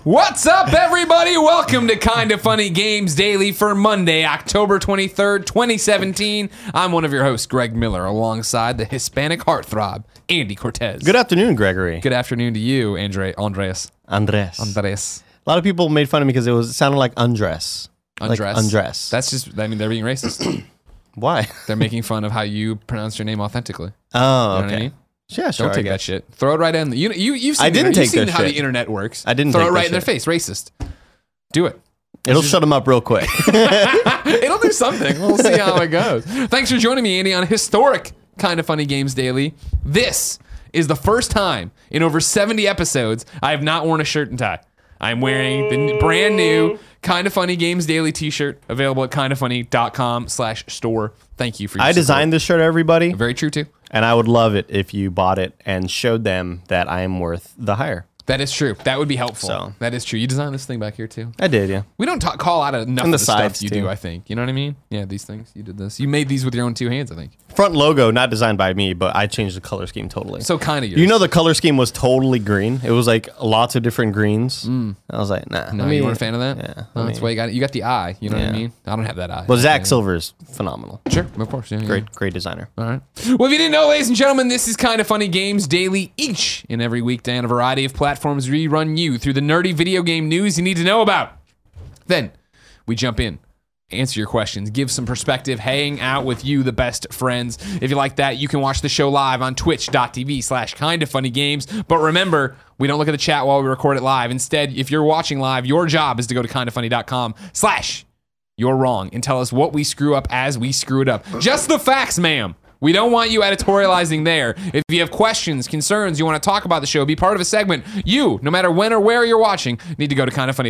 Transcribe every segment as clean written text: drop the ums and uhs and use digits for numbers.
What's up, everybody? Welcome to Kinda Funny Games Daily for Monday, October 23rd, 2017. I'm one of your hosts, Greg Miller, alongside the Hispanic heartthrob, Andy Cortez. Good afternoon, Gregory. Good afternoon to you, Andres. Andres. A lot of people made fun of me because it sounded like undress. Undress. Like undress. That's just, I mean, they're being racist. Why? They're making fun of how you pronounce your name authentically. Oh, You know okay. what I mean? Yeah, sure. Don't take that shit. Throw it right in. You've seen, I didn't take you've seen that how shit. the internet works. I didn't Throw take it right that in their shit. face. Racist. Do it. It'll shut them up real quick. It'll do something. We'll see how it goes. Thanks for joining me, Andy, on historic Kinda Funny Games Daily. This is the first time in over 70 episodes I have not worn a shirt and tie. I'm wearing the brand new Kinda Funny Games Daily t-shirt available at kindafunny.com/store. Thank you for your I support. designed this shirt, everybody, Very true, too. and I would love it if you bought it and showed them that I am worth the hire. That is true. That would be helpful. So. That is true. You designed this thing back here, too. I did, yeah. We don't call out enough And of the the stuff sides, you too. do, I think. You know what I mean? Yeah, these things. You did this. You made these with your own two hands, I think. Front logo, not designed by me, but I changed the color scheme totally. So kind of yours. You know the color scheme was totally green. It was like lots of different greens. I was like, nah. No, I mean, you weren't a fan of that? Yeah. Oh, that's why you got it. You got the eye. You know what I Yeah. mean? I don't have that eye. Well, Zach Okay. Silver's phenomenal. Sure, of course. Yeah, Great designer. All right. Well, if you didn't know, ladies and gentlemen, this is Kinda Funny Games Daily. Each and every weekday on a variety of platforms, we run you through the nerdy video game news you need to know about. Then we jump in, answer your questions, give some perspective, hang out with you, the best friends. If you like that, you can watch the show live on twitch.tv/kindafunnygames. But remember, we don't look at the chat while we record it live. Instead, if you're watching live, your job is to go to kindafunny.com/you're wrong and tell us what we screw up as we screw it up. Just the facts, ma'am. We don't want you editorializing there. If you have questions, concerns, you want to talk about the show, be part of a segment, you, no matter when or where you're watching, need to go to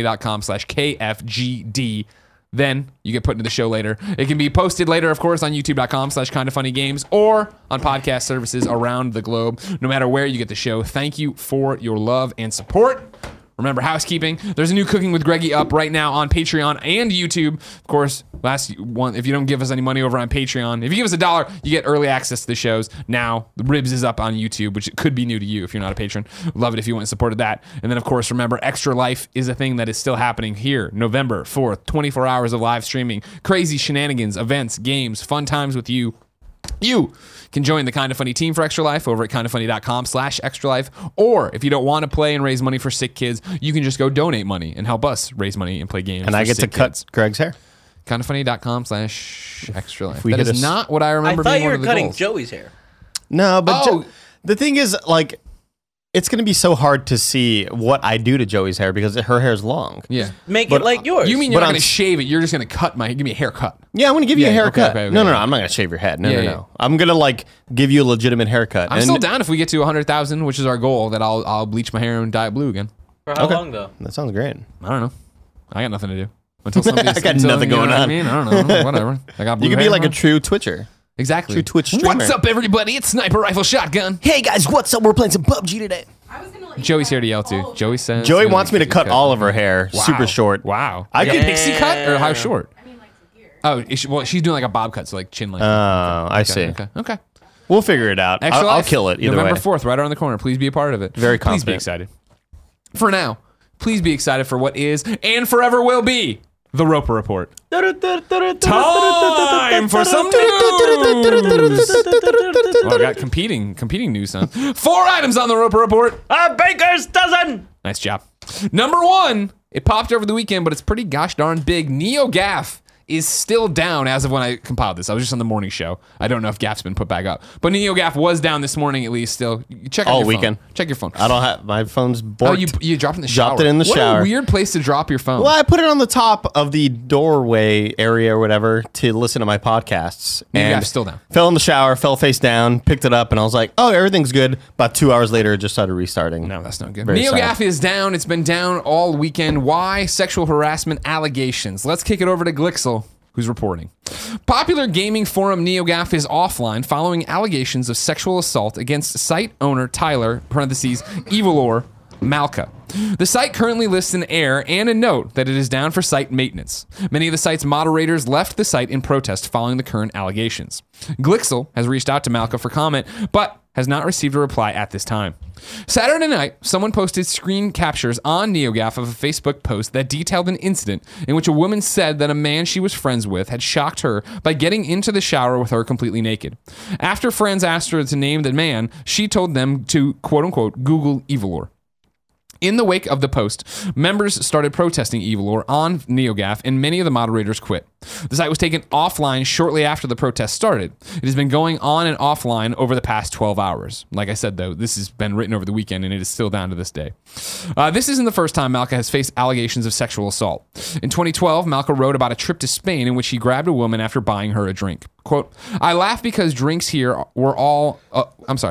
kindafunny.com/KFGD. Then you get put into the show later. It can be posted later, of course, on youtube.com/kindafunnygames or on podcast services around the globe. No matter where you get the show, thank you for your love and support. Remember, housekeeping. There's a new Cooking with Greggy up right now on Patreon and YouTube. Of course, last one, if you don't give us any money over on Patreon, if you give us $1, you get early access to the shows. Now, the Ribs is up on YouTube, which could be new to you if you're not a patron. Love it if you went and supported that. And then, of course, remember, Extra Life is a thing that is still happening here. November 4th, 24 hours of live streaming. Crazy shenanigans, events, games, fun times with you. You can join the Kinda Funny team for Extra Life over at kindafunny.com/extra life. Or if you don't want to play and raise money for sick kids, you can just go donate money and help us raise money and play games. And I get to cut Greg's hair. kindafunny.com/extra life. we That hit is us- not what I remember I thought being you one were of the cutting goals. Joey's hair. No, but Oh. the thing is, like, it's going to be so hard to see what I do to Joey's hair because her hair is long. Yeah. Make But, it like yours. You mean you're But not I'm- going to shave it? You're just going to give me a haircut. Yeah, I'm going to give you a Yeah, haircut. okay, No, okay. I'm not going to shave your head. No, Yeah, no, yeah. no. I'm going to, like, give you a legitimate haircut. I'm still down if we get to 100,000, which is our goal, that I'll bleach my hair and dye it blue again. For how Okay. long though? That sounds great. I don't know. I got nothing to do. Until somebody, I got nothing you know going what I on. mean? I don't know. Whatever. I got blue You could be hair, like a huh? true Twitcher. Exactly. true Twitch streamer. What's up, everybody? It's Sniper Rifle Shotgun. Hey, guys, what's up? We're playing some PUBG today. I was gonna let you Joey's here to cut yell all too. of Joey it. says Joey he's wants me to gonna cut all of her hair Wow. super short. Wow. I Like could- a pixie cut or how short? I mean, like to here. Oh, well, she's doing like a bob cut, so like chin length. I see. Okay. We'll figure it out. Extra I'll Life, kill it either November way. 4th, right around the corner. Please be a part of it. Very Please be confident. excited. For now, please be excited for what is and forever will be the Roper Report. Time for some news. Oh, I got competing news, son. 4 items on the Roper Report. A baker's dozen. Nice job. Number 1, it popped over the weekend, but it's pretty gosh darn big. NeoGAF is still down as of when I compiled this. I was just on the morning show. I don't know if GAF's been put back up. But NeoGAF was down this morning at least still. Check out All your weekend. phone. Check your phone. I don't have my phone's Oh, borked. you dropped it in the shower. Dropped it in the What shower. a weird place to drop your phone. Well, I put it on the top of the doorway area or whatever to listen to my podcasts. NeoGAF's And still down. fell in the shower, fell face down, picked it up, and I was like, oh, everything's good. About 2 hours later, it just started restarting. No, that's not good. Very NeoGAF sad. is down. It's been down all weekend. Why? Sexual harassment allegations. Let's kick it over to Glixel, who's reporting. Popular gaming forum NeoGAF is offline following allegations of sexual assault against site owner Tyler (Evilor) Malka. The site currently lists an error and a note that it is down for site maintenance. Many of the site's moderators left the site in protest following the current allegations. Glixel has reached out to Malka for comment, but has not received a reply at this time. Saturday night, someone posted screen captures on NeoGAF of a Facebook post that detailed an incident in which a woman said that a man she was friends with had shocked her by getting into the shower with her completely naked. After friends asked her to name the man, she told them to, quote-unquote, Google Evilor. In the wake of the post, members started protesting Evilor on NeoGAF, and many of the moderators quit. The site was taken offline shortly after the protest started. It has been going on and offline over the past 12 hours. Like I said, though, this has been written over the weekend, and it is still down to this day. This isn't the first time Malka has faced allegations of sexual assault. In 2012, Malka wrote about a trip to Spain in which he grabbed a woman after buying her a drink. Quote, I laugh because drinks here were all of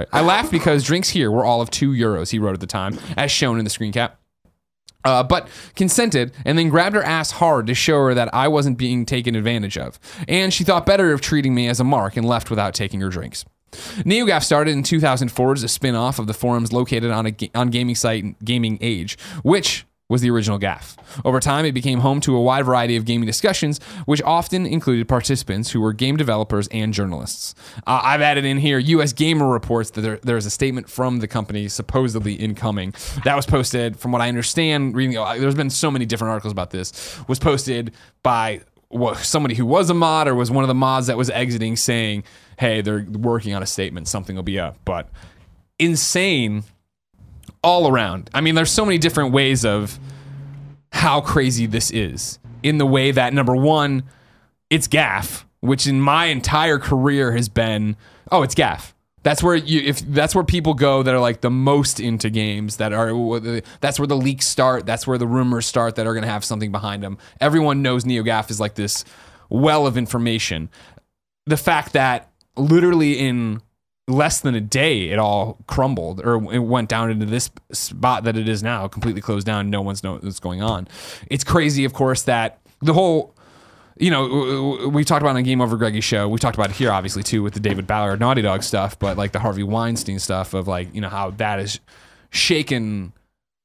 €2, he wrote at the time, as shown in the screen cap. But consented and then grabbed her ass hard to show her that I wasn't being taken advantage of. And she thought better of treating me as a mark and left without taking her drinks. NeoGAF started in 2004 as a spin-off of the forums located on gaming site Gaming Age, which was the original GAF. Over time, it became home to a wide variety of gaming discussions, which often included participants who were game developers and journalists. I've added in here, US Gamer reports that there's a statement from the company supposedly incoming. That was posted, from what I understand, there's been so many different articles about this, was posted by somebody who was a mod or was one of the mods that was exiting saying, hey, they're working on a statement, something will be up. But insane all around. I mean, there's so many different ways of how crazy this is. In the way that, number one, it's GAF, which in my entire career has been, it's GAF. That's where that's where people go that are like the most into games. That's where the leaks start. That's where the rumors start that are going to have something behind them. Everyone knows NeoGAF is like this well of information. The fact that literally in less than a day, it all crumbled, or it went down into this spot that it is now, completely closed down. No one's knows what's going on. It's crazy, of course, that the whole, we talked about on Game Over Greggy show. We talked about it here, obviously, too, with the David Ballard Naughty Dog stuff, but like the Harvey Weinstein stuff of like, how that has shaken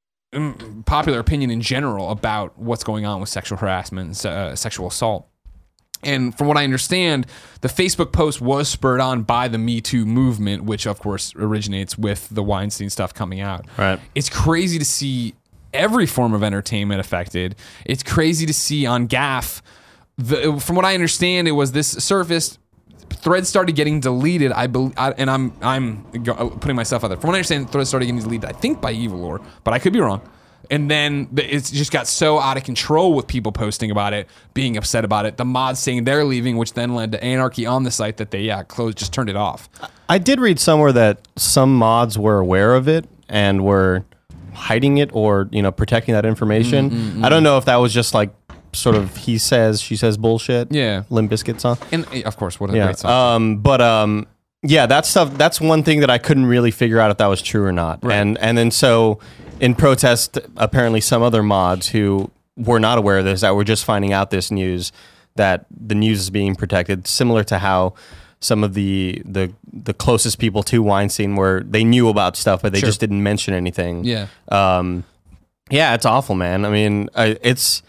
popular opinion in general about what's going on with sexual harassment and sexual assault. And from what I understand, the Facebook post was spurred on by the Me Too movement, which of course originates with the Weinstein stuff coming out. Right. It's crazy to see every form of entertainment affected. It's crazy to see on GAF. From what I understand, it was this surfaced. Threads started getting deleted. And I'm putting myself out there. From what I understand, threads started getting deleted, I think by Evilor, but I could be wrong. And then it's just got so out of control with people posting about it, being upset about it. The mods saying they're leaving, which then led to anarchy on the site that they just turned it off. I did read somewhere that some mods were aware of it and were hiding it or protecting that information. I don't know if that was just like sort of he says she says bullshit. Yeah, Limp Bizkit song. And of course, what a great song. Yeah, that stuff. That's one thing that I couldn't really figure out if that was true or not. Right. And then so. In protest, apparently some other mods who were not aware of this, that were just finding out this news, that the news is being protected, similar to how some of the closest people to Weinstein were, they knew about stuff, but they just didn't mention anything. Yeah. Yeah, it's awful, man. I mean, it's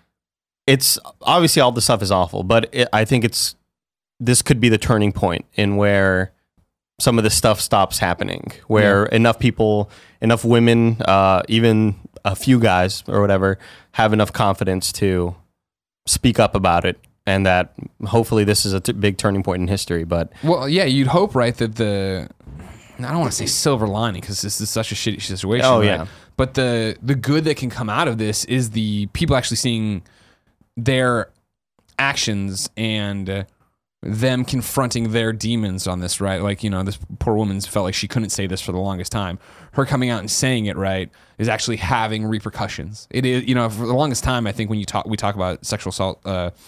obviously all the stuff is awful, but I think this could be the turning point in where some of this stuff stops happening, where enough people, enough women, even a few guys or whatever, have enough confidence to speak up about it, and that hopefully this is a big turning point in history. But you'd hope, right, that I don't want to say silver lining because this is such a shitty situation. Oh, right? yeah. But the good that can come out of this is the people actually seeing their actions and them confronting their demons on this, right? Like, this poor woman felt like she couldn't say this for the longest time. Her coming out and saying it, right, is actually having repercussions. It is, for the longest time, I think when we talk about sexual assault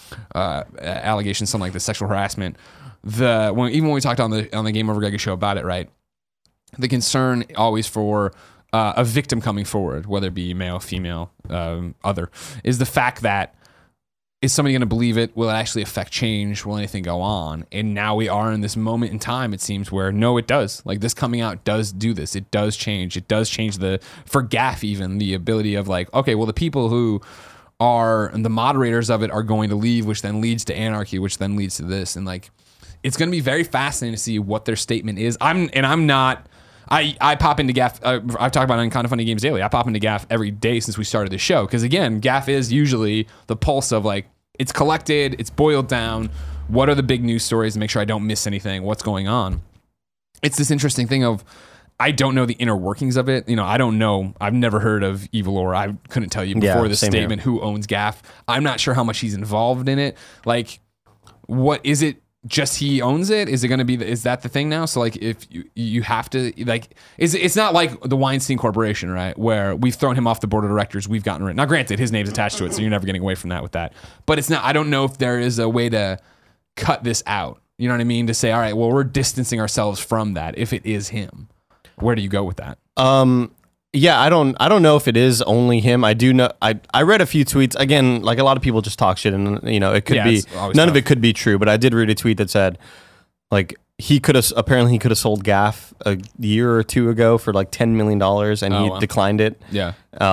allegations, something like this, sexual harassment, even when we talked on the Game Over Greggy show about it, right, the concern always for a victim coming forward, whether it be male, female, other, is the fact that, is somebody going to believe it? Will it actually affect change? Will anything go on? And now we are in this moment in time, it seems, where no, it does. Like, this coming out does do this. It does change. It does change for GAF even, the ability of like, okay, well, the people who are the moderators of it are going to leave, which then leads to anarchy, which then leads to this. And like, it's going to be very fascinating to see what their statement is. I'm I pop into Gaff. I've talked about it on Kind of Funny Games Daily. I pop into Gaff every day since we started the show because again, Gaff is usually the pulse of like it's collected, it's boiled down. What are the big news stories to make sure I don't miss anything? What's going on? It's this interesting thing of I don't know the inner workings of it. You know, I don't know. I've never heard of Evil Lore. I couldn't tell you before this statement who owns Gaff. I'm not sure how much he's involved in it. Like, what is it? Just he owns it? Is it going to be? Is that the thing now? So like, if you have to like, it's not like the Weinstein Corporation, right? Where we've thrown him off the board of directors. We've gotten rid. Now, granted, his name's attached to it, so you're never getting away from that with that. But it's not. I don't know if there is a way to cut this out. You know what I mean? To say, all right, well, we're distancing ourselves from that. If it is him, where do you go with that? Yeah, I don't know if it is only him. I do know. I read a few tweets. Again, like a lot of people just talk shit, and you know, it could be none of it could be true. But I did read a tweet that said, like, he could have sold Gaff a year or two ago for like $10 million, and he declined it. Yeah.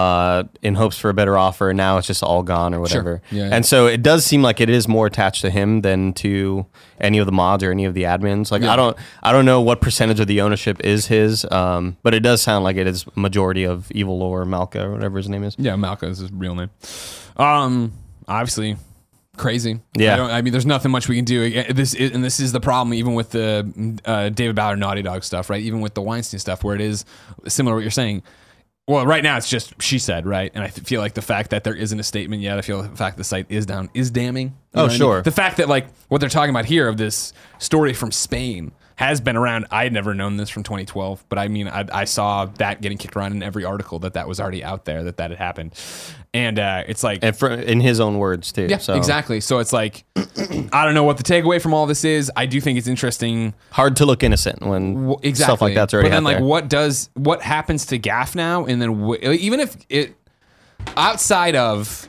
In hopes for a better offer. And now it's just all gone or whatever. Sure. Yeah. And so it does seem like it is more attached to him than to any of the mods or any of the admins. Like I don't know what percentage of the ownership is his, but it does sound like it is majority of Evil Lore, Malka or whatever his name is. Yeah, Malka is his real name. Obviously. Crazy. Yeah. I mean, there's nothing much we can do. This is the problem, even with the David Ballard Naughty Dog stuff, right? Even with the Weinstein stuff, where it is similar to what you're saying. Well, right now it's just she said, right? And I feel like the fact that there isn't a statement yet, I feel like the fact the site is down is damning. You know sure. I mean? The fact that like what they're talking about here of this story from Spain has been around. I had never known this from 2012, but I mean, I saw that getting kicked around in every article that was already out there that had happened. And it's like... And in his own words, too. Yeah, so. exactly. So it's like, I don't know what the takeaway from all this is. I do think it's interesting. Hard to look innocent when stuff like that's already out there. But then like, what happens to Gaff now? And then even if it... Outside of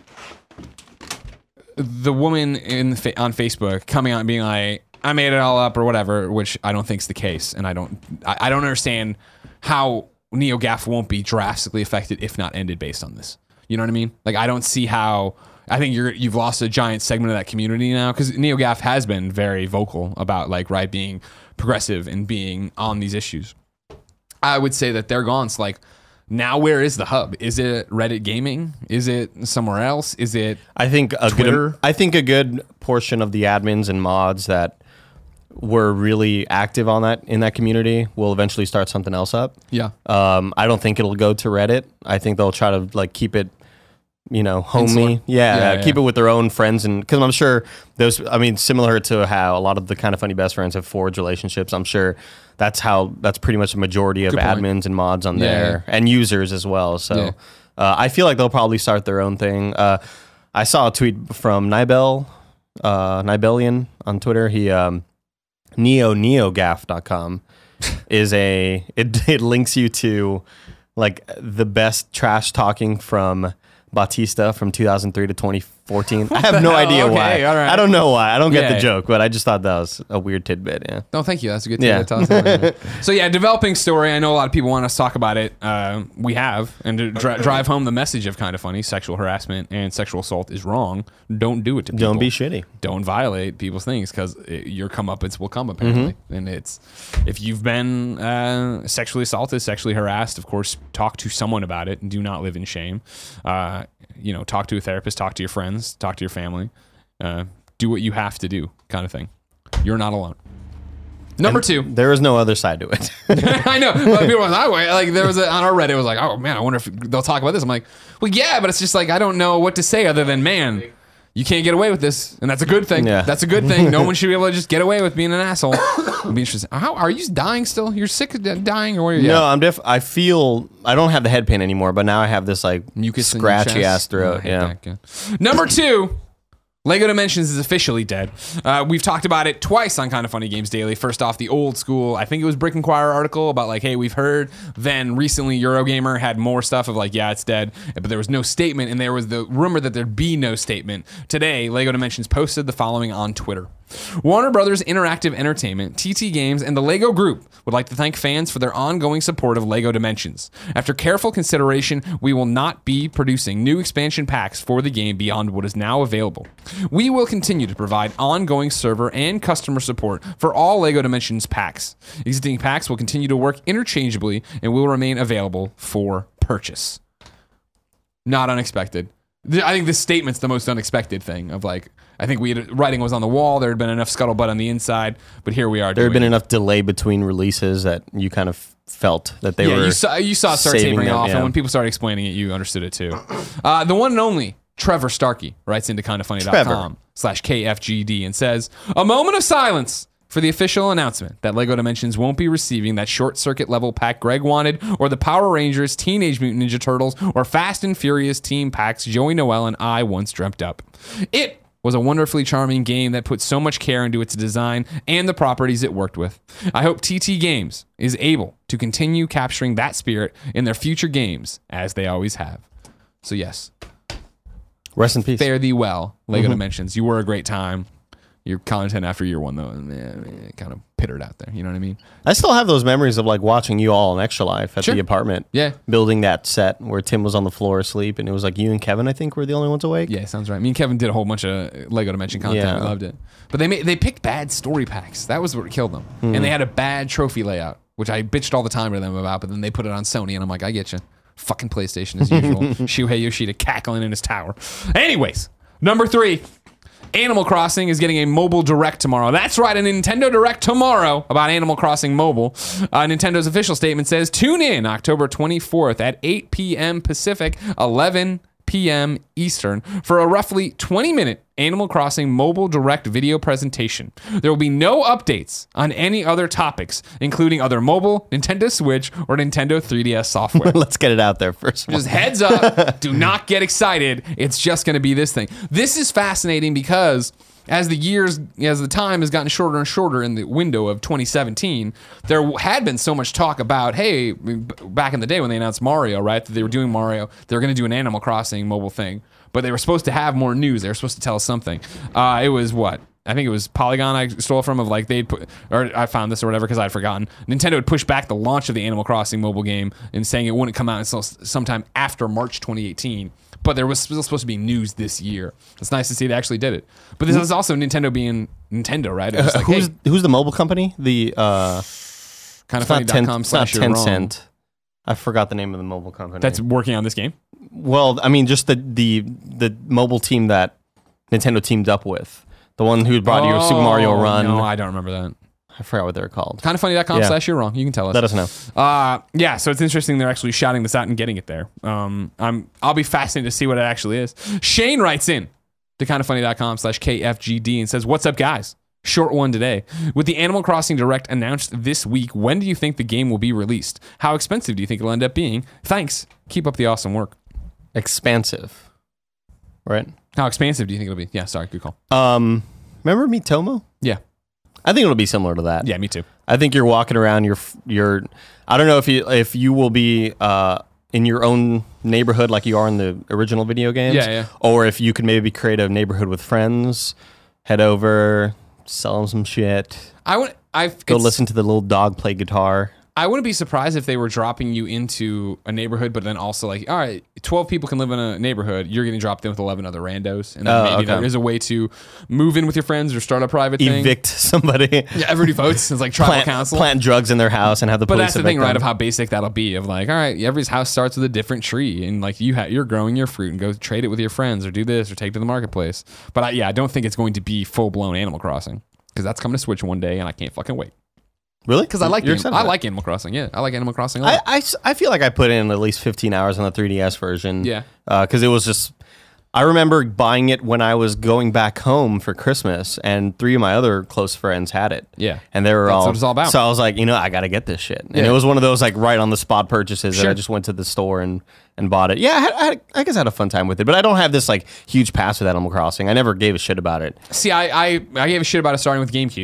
the woman on Facebook coming out and being like, I made it all up or whatever, which I don't think is the case. And I don't understand how NeoGAF won't be drastically affected, if not ended, based on this. You know what I mean? Like, I don't see how. I think you've lost a giant segment of that community now, because NeoGAF has been very vocal about like being progressive and being on these issues. I would say that they're gone. So like, now where is the hub? Is it Reddit Gaming? Is it somewhere else? Is it Twitter? I think a good portion of the admins and mods that were really active on that in that community will eventually start something else up. Yeah. I don't think it'll go to Reddit. I think they'll try to like keep it, homey. Yeah, keep it with their own friends, and because I'm sure similar to how a lot of the Kind of Funny best friends have forged relationships. I'm sure that's pretty much the majority of admins and mods on there, and users as well. So I feel like they'll probably start their own thing. I saw a tweet from Nibelian on Twitter. He neogaf.com is it links you to like the best trash talking from Batista from 2003 to 2014. I have no idea why. All right. I don't know why. I don't get the joke, but I just thought that was a weird tidbit. Yeah. No, thank you. That's a good tidbit. Yeah. So yeah, developing story. I know a lot of people want us to talk about it. We have, and to drive home the message of Kind of Funny: sexual harassment and sexual assault is wrong. Don't do it to people. Don't be shitty. Don't violate people's things, because your comeuppance will come, apparently. And it's, if you've been sexually assaulted, sexually harassed, of course, talk to someone about it and do not live in shame. Talk to a therapist, talk to your friends, talk to your family, do what you have to do, kind of thing. You're not alone. Number two. There is no other side to it. I know. People were like, there was on our Reddit, it was like, oh man, I wonder if they'll talk about this. I'm like, well, yeah, but it's just like, I don't know what to say other than, man, you can't get away with this. And that's a good thing. Yeah. That's a good thing. No one should be able to just get away with being an asshole. It'd be interesting. How are you dying still? You're sick of dying, or where are you? No, I feel I don't have the head pain anymore, but now I have this like mucus scratchy ass throat. Number two, Lego Dimensions is officially dead. We've talked about it twice on Kind of Funny Games Daily. First off, the old school, I think it was Brick Inquirer article about like, hey, we've heard. Then recently Eurogamer had more stuff of like, yeah, it's dead. But there was no statement, and there was the rumor that there'd be no statement. Today, Lego Dimensions posted the following on Twitter. Warner Brothers Interactive Entertainment, TT Games, and the LEGO Group would like to thank fans for their ongoing support of LEGO Dimensions. After careful consideration, we will not be producing new expansion packs for the game beyond what is now available. We will continue to provide ongoing server and customer support for all LEGO Dimensions packs. Existing packs will continue to work interchangeably and will remain available for purchase. Not unexpected. I think this statement's the most unexpected thing of like, I think writing was on the wall. There had been enough scuttlebutt on the inside, but here we are. There had been enough delay between releases that you kind of felt that they were. You saw it start tapering off, and when people started explaining it, you understood it too. The one and only Trevor Starkey writes into kindafunny.com/KFGD and says, "A moment of silence for the official announcement that LEGO Dimensions won't be receiving that short circuit level pack Greg wanted, or the Power Rangers, Teenage Mutant Ninja Turtles, or Fast and Furious team packs Joey Noelle and I once dreamt up. It was a wonderfully charming game that put so much care into its design and the properties it worked with. I hope TT Games is able to continue capturing that spirit in their future games, as they always have." So yes. Rest in peace. Fare thee well, LEGO Dimensions. You were a great time. Your content after year one, though, it kind of pittered out there. You know what I mean? I still have those memories of like watching you all in Extra Life at the apartment. Yeah. Building that set where Tim was on the floor asleep, and it was like you and Kevin, I think, were the only ones awake. Yeah, sounds right. Me and Kevin did a whole bunch of LEGO Dimension content. Yeah. We loved it. But they picked bad story packs. That was what killed them. And they had a bad trophy layout, which I bitched all the time to them about, but then they put it on Sony, and I'm like, I get you. Fucking PlayStation as usual. Shuhei Yoshida cackling in his tower. Anyways, number 3. Animal Crossing is getting a mobile direct tomorrow. That's right, a Nintendo Direct tomorrow about Animal Crossing Mobile. Nintendo's official statement says, tune in October 24th at 8 p.m. Pacific, 11 p.m. Eastern for a roughly 20-minute Animal Crossing Mobile Direct video presentation. There will be no updates on any other topics, including other mobile, Nintendo Switch, or Nintendo 3DS software. Let's get it out there first. Just heads up, do not get excited. It's just going to be this thing. This is fascinating because as the time has gotten shorter and shorter in the window of 2017, there had been so much talk about, hey, back in the day when they announced Mario, right, that they were doing Mario, they were going to do an Animal Crossing mobile thing, but they were supposed to have more news. They were supposed to tell us something. It was what? I think it was Polygon I stole from of like they'd put, or I found this or whatever because I'd forgotten. Nintendo had pushed back the launch of the Animal Crossing mobile game and saying it wouldn't come out until sometime after March 2018. But there was still supposed to be news this year. It's nice to see they actually did it. But this is also Nintendo being Nintendo, right? It was like, who's the mobile company? The kindafunny.com/Tencent. I forgot the name of the mobile company that's working on this game. Well, I mean, just the mobile team that Nintendo teamed up with. The one who brought you Super Mario Run. No, I don't remember that. I forgot what they're called. Kindafunny.com/you're wrong. You can tell us. Let us know. Yeah, so it's interesting they're actually shouting this out and getting it there. I'll be fascinated to see what it actually is. Shane writes in to kindafunny.com/KFGD and says, "What's up, guys? Short one today. With the Animal Crossing Direct announced this week, when do you think the game will be released? How expensive do you think it'll end up being? Thanks. Keep up the awesome work." Expansive. Right? How expansive do you think it'll be? Yeah, sorry, good call. Remember Miitomo? Yeah. I think it'll be similar to that. Yeah, me too. I think you're walking around. You're. I don't know if you will be in your own neighborhood like you are in the original video games. Yeah. Or if you could maybe create a neighborhood with friends, head over, sell them some shit. Go listen to the little dog play guitar. I wouldn't be surprised if they were dropping you into a neighborhood, but then also like, all right, 12 people can live in a neighborhood. You're getting dropped in with 11 other randos. And then maybe there is a way to move in with your friends or start a private thing. Evict somebody. Yeah, everybody votes. It's like tribal council. Plant drugs in their house and have the police But that's the thing, them. right, of how basic that'll be. Of like, all right, every house starts with a different tree. And like you're growing your fruit and go trade it with your friends or do this or take it to the marketplace. But I don't think it's going to be full-blown Animal Crossing. Because that's coming to Switch one day and I can't fucking wait. Really? Because I like Animal Crossing. Yeah, I like Animal Crossing a lot. I feel like I put in at least 15 hours on the 3DS version. Yeah. Because it was just... I remember buying it when I was going back home for Christmas, and 3 of my other close friends had it. Yeah. And they were That's what it's all about. So I was like, I got to get this shit. And it was one of those like right on the spot purchases that I just went to the store and bought it. Yeah, I guess I had a fun time with it, but I don't have this like huge past with Animal Crossing. I never gave a shit about it. See, I gave a shit about it starting with GameCube.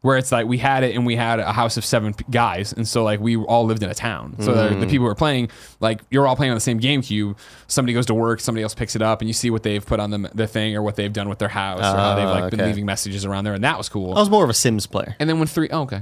where it's like we had it and we had a house of 7 guys, and so like we all lived in a town. So the people who were playing, like you're all playing on the same GameCube. Somebody goes to work, somebody else picks it up, and you see what they've put on the thing or what they've done with their house or how they've like been leaving messages around there, and that was cool. I was more of a Sims player. And then when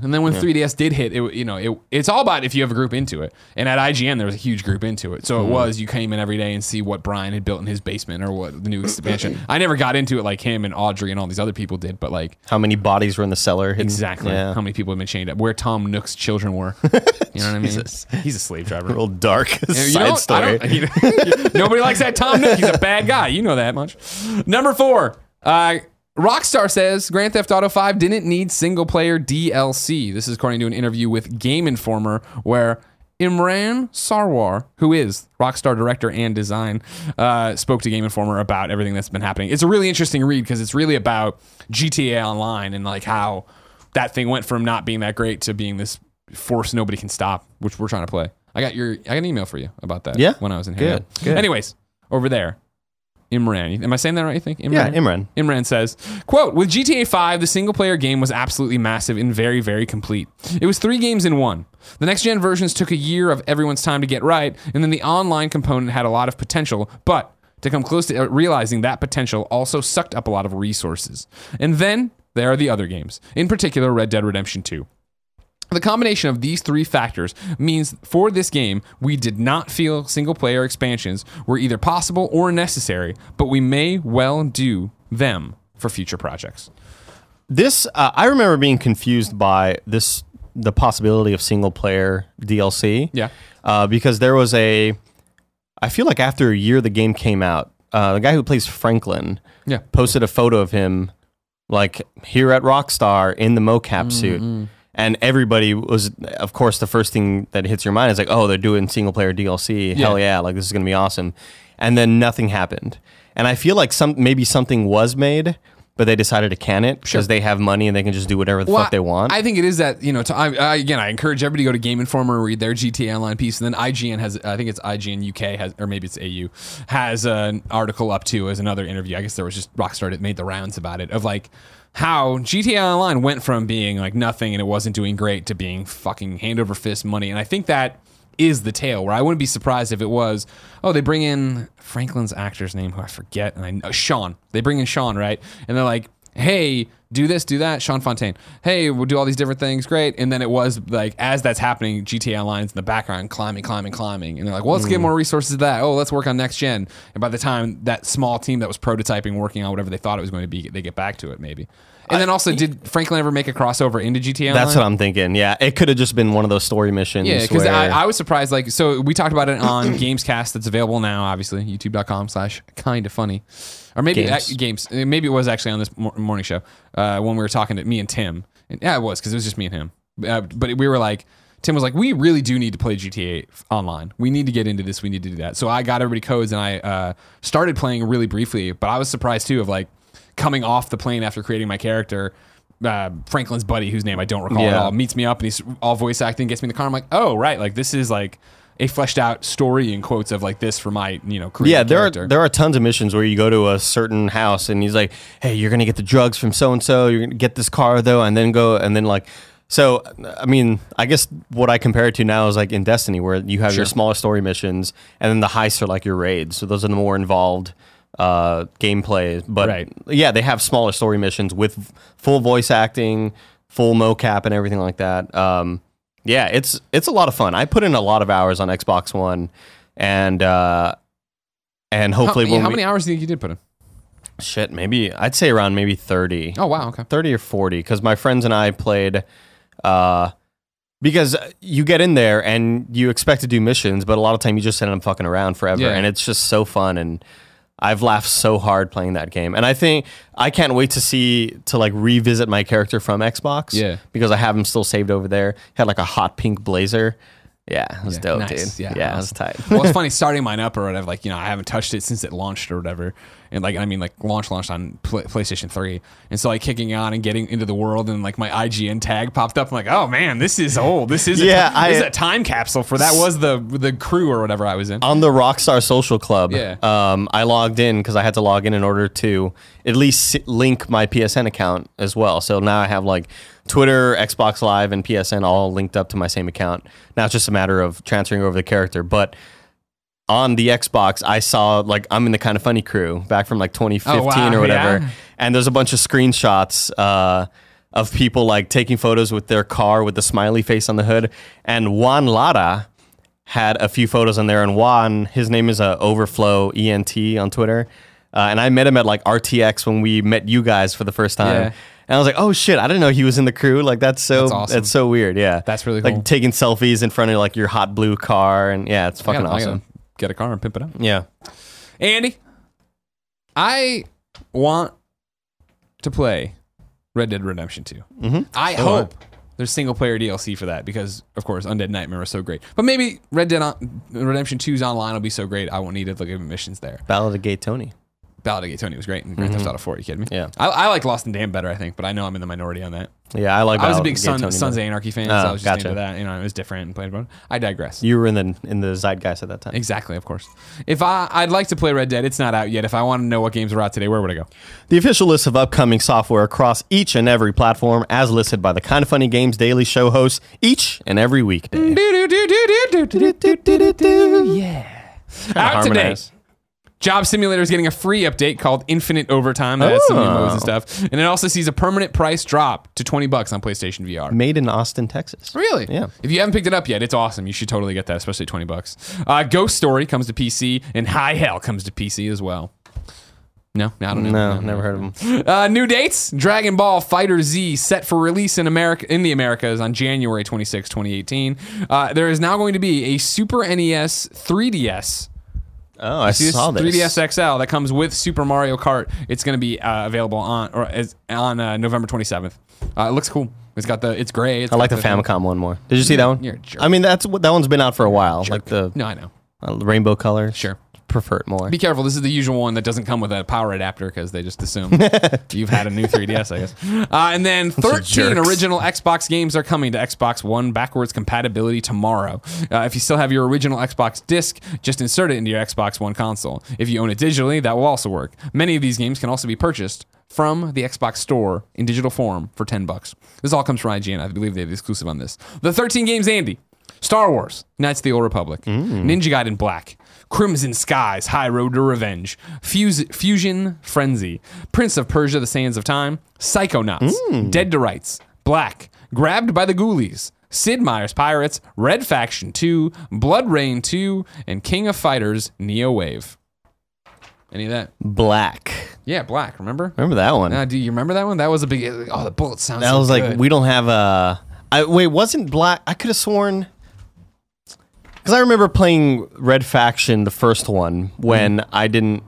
3DS did hit, it's all about if you have a group into it. And at IGN there was a huge group into it, so it was you came in every day and see what Brian had built in his basement or what the new expansion. I never got into it like him and Audrey and all these other people did, but like how many bodies were in the cellar? Exactly. Yeah. How many people have been chained up? Where Tom Nook's children were. You know what I mean? He's a slave driver. Real dark side story. Nobody likes that Tom Nook. He's a bad guy. You know that much. Number 4. Rockstar says Grand Theft Auto 5 didn't need single-player DLC. This is according to an interview with Game Informer, where Imran Sarwar, who is Rockstar director and design, spoke to Game Informer about everything that's been happening. It's a really interesting read because it's really about GTA Online and like how that thing went from not being that great to being this force nobody can stop, which we're trying to play. I got an email for you about that. Yeah? When I was in here. Good. Anyways, over there. Imran. Am I saying that right, you think? Imran? Yeah, Imran. Imran says, quote, with GTA 5, the single-player game was absolutely massive and very, very complete. It was 3 games in one. The next-gen versions took a year of everyone's time to get right, and then the online component had a lot of potential, but to come close to realizing that potential also sucked up a lot of resources. And then there are the other games, in particular Red Dead Redemption 2. The combination of these 3 factors means for this game, we did not feel single-player expansions were either possible or necessary, but we may well do them for future projects. This, I remember being confused by the possibility of single-player DLC. Yeah. Because there was I feel like after a year the game came out, the guy who plays Franklin posted a photo of him, like, here at Rockstar in the mocap suit. And everybody was, of course, the first thing that hits your mind is like, oh, they're doing single-player DLC. Hell yeah, like this is going to be awesome. And then nothing happened. And I feel like maybe something was made, but they decided to can it because they have money and they can just do whatever the fuck they want. I think it is that, I encourage everybody to go to Game Informer and read their GTA Online piece. And then IGN has, I think it's IGN UK, has, or maybe it's AU, has an article up too as another interview. I guess there was just Rockstar that made the rounds about it, of like, how GTA Online went from being like nothing and it wasn't doing great to being fucking hand over fist money. And I think that is the tale, where I wouldn't be surprised if it was, they bring in Franklin's actor's name, who I forget, and Sean. They bring in Sean, right? And they're like, hey, do this, do that, Sean Fontaine. Hey, we'll do all these different things, great. And then it was like, as that's happening, GTA Online's in the background climbing. And they're like, well, let's get more resources to that. Oh, let's work on next gen. And by the time that small team that was prototyping, working on whatever they thought it was going to be, they get back to it maybe. And then also, did Franklin ever make a crossover into GTA Online? That's what I'm thinking. Yeah, it could have just been one of those story missions. Yeah, because I was surprised. Like, so we talked about it on Gamescast. That's available now, obviously, youtube.com/kindafunny. Or maybe games. Maybe it was actually on this morning show when we were talking to me and Tim. And, yeah, it was, because it was just me and him. But we were like, Tim was like, we really do need to play GTA Online. We need to get into this. We need to do that. So I got everybody codes and I started playing really briefly. But I was surprised too of like, coming off the plane after creating my character, Franklin's buddy, whose name I don't recall at all, meets me up and he's all voice acting, gets me in the car. I'm like, oh, right. Like, this is like a fleshed out story in quotes of like this for my, career character. There are tons of missions where you go to a certain house and he's like, hey, you're going to get the drugs from so-and-so. You're going to get this car though. And then so, I mean, I guess what I compare it to now is like in Destiny, where you have your smaller story missions and then the heists are like your raids. So those are the more involved gameplay, but they have smaller story missions with full voice acting, full mocap, and everything like that. It's a lot of fun. I put in a lot of hours on Xbox One, and hopefully, how many hours do you think you did put in? Shit, maybe I'd say around maybe 30. Oh wow, okay, 30 or 40, because my friends and I played. Because you get in there and you expect to do missions, but a lot of time you just end up fucking around forever, and it's just so fun. And I've laughed so hard playing that game. And I think I can't wait to like revisit my character from Xbox. Yeah. Because I have him still saved over there. Had like a hot pink blazer. Yeah, it was dope, dude. Yeah, awesome. It was tight. Well, it's funny starting mine up or whatever. Like, I haven't touched it since it launched or whatever. And like, I mean, like launched on PlayStation 3. And so like kicking on and getting into the world and like my IGN tag popped up. I'm like, oh man, this is old. This is a time capsule for that was the crew or whatever I was in. On the Rockstar Social Club, I logged in because I had to log in order to at least link my PSN account as well. So now I have like Twitter, Xbox Live, and PSN all linked up to my same account. Now it's just a matter of transferring over the character. But on the Xbox, I saw, like, I'm in the Kind of Funny crew back from like 2015 or whatever. Yeah. And there's a bunch of screenshots of people like taking photos with their car with the smiley face on the hood. And Juan Lara had a few photos on there. And Juan, his name is Overflow ENT on Twitter. And I met him at like RTX when we met you guys for the first time. Yeah. And I was like, oh shit, I didn't know he was in the crew. Like that's awesome. That's so weird. Yeah. That's really cool. Like taking selfies in front of like your hot blue car. And yeah, it's fucking I gotta awesome. get a car and pimp it up. Yeah. Andy, I want to play Red Dead Redemption 2. Mm-hmm. I hope there's single player DLC for that because, of course, Undead Nightmare was so great. But maybe Red Dead Redemption 2's online will be so great I won't need to look at missions there. Ballad of Gay Tony. Ballad of Gay Tony was great and Grand Theft Auto 4. Are you kidding me? Yeah. I like Lost and Damned better, I think, but I know I'm in the minority on that. Yeah, I like I was a Ballad big of Gay Tony Sons of better. Anarchy fan, so Oh, I was just gotcha. into that. You know, it was different and played about it. I digress. You were in the zeitgeist at that time. Exactly, of course. If I'd like to play Red Dead, it's not out yet. If I want to know what games are out today, where would I go? The official list of upcoming software across each and every platform, as listed by the Kind of Funny Games Daily Show hosts each and every weekday. Yeah. Out today. Job Simulator is getting a free update called Infinite Overtime that has some new modes and stuff. And it also sees a permanent price drop to $20 on PlayStation VR. Made in Austin, Texas. Really? Yeah. If you haven't picked it up yet, it's awesome. You should totally get that, especially $20. Ghost Story comes to PC, and High Hell comes to PC as well. No, I don't know. No, never heard of them. New dates: Dragon Ball Fighter Z set for release in the Americas on January 26, 2018. There is now going to be a Super NES 3DS. Oh, I saw this. 3DS XL that comes with Super Mario Kart. It's going to be available on November 27th. It looks cool. It's gray. I like the Famicom one more. Did you see that one? You're a jerk. I mean, that one's been out for a while. Like the No, I know. rainbow colors. Sure. Prefer it more. Be careful. This is the usual one that doesn't come with a power adapter because they just assume you've had a new 3DS, I guess. And then 13 jerks. original Xbox games are coming to Xbox One backwards compatibility tomorrow. If you still have your original Xbox disc, just insert it into your Xbox One console. If you own it digitally, that will also work. Many of these games can also be purchased from the Xbox Store in digital form for $10. This all comes from IGN. I believe they have the exclusive on this. The 13 games, Andy. Star Wars, Knights of the Old Republic, Ninja Gaiden Black, Crimson Skies, High Road to Revenge, Fusion Frenzy, Prince of Persia, The Sands of Time, Psychonauts, Dead to Rights, Black, Grabbed by the Ghoulies, Sid Meier's Pirates, Red Faction 2, Blood Rain 2, and King of Fighters Neo Wave. Any of that? Black. Yeah, Black, remember? Remember that one? Do you remember that one? That was a big... Oh, the bullet sounds That so was like, good. we don't have a... Wait, wasn't Black... I could have sworn... Because I remember playing Red Faction, the first one, when I didn't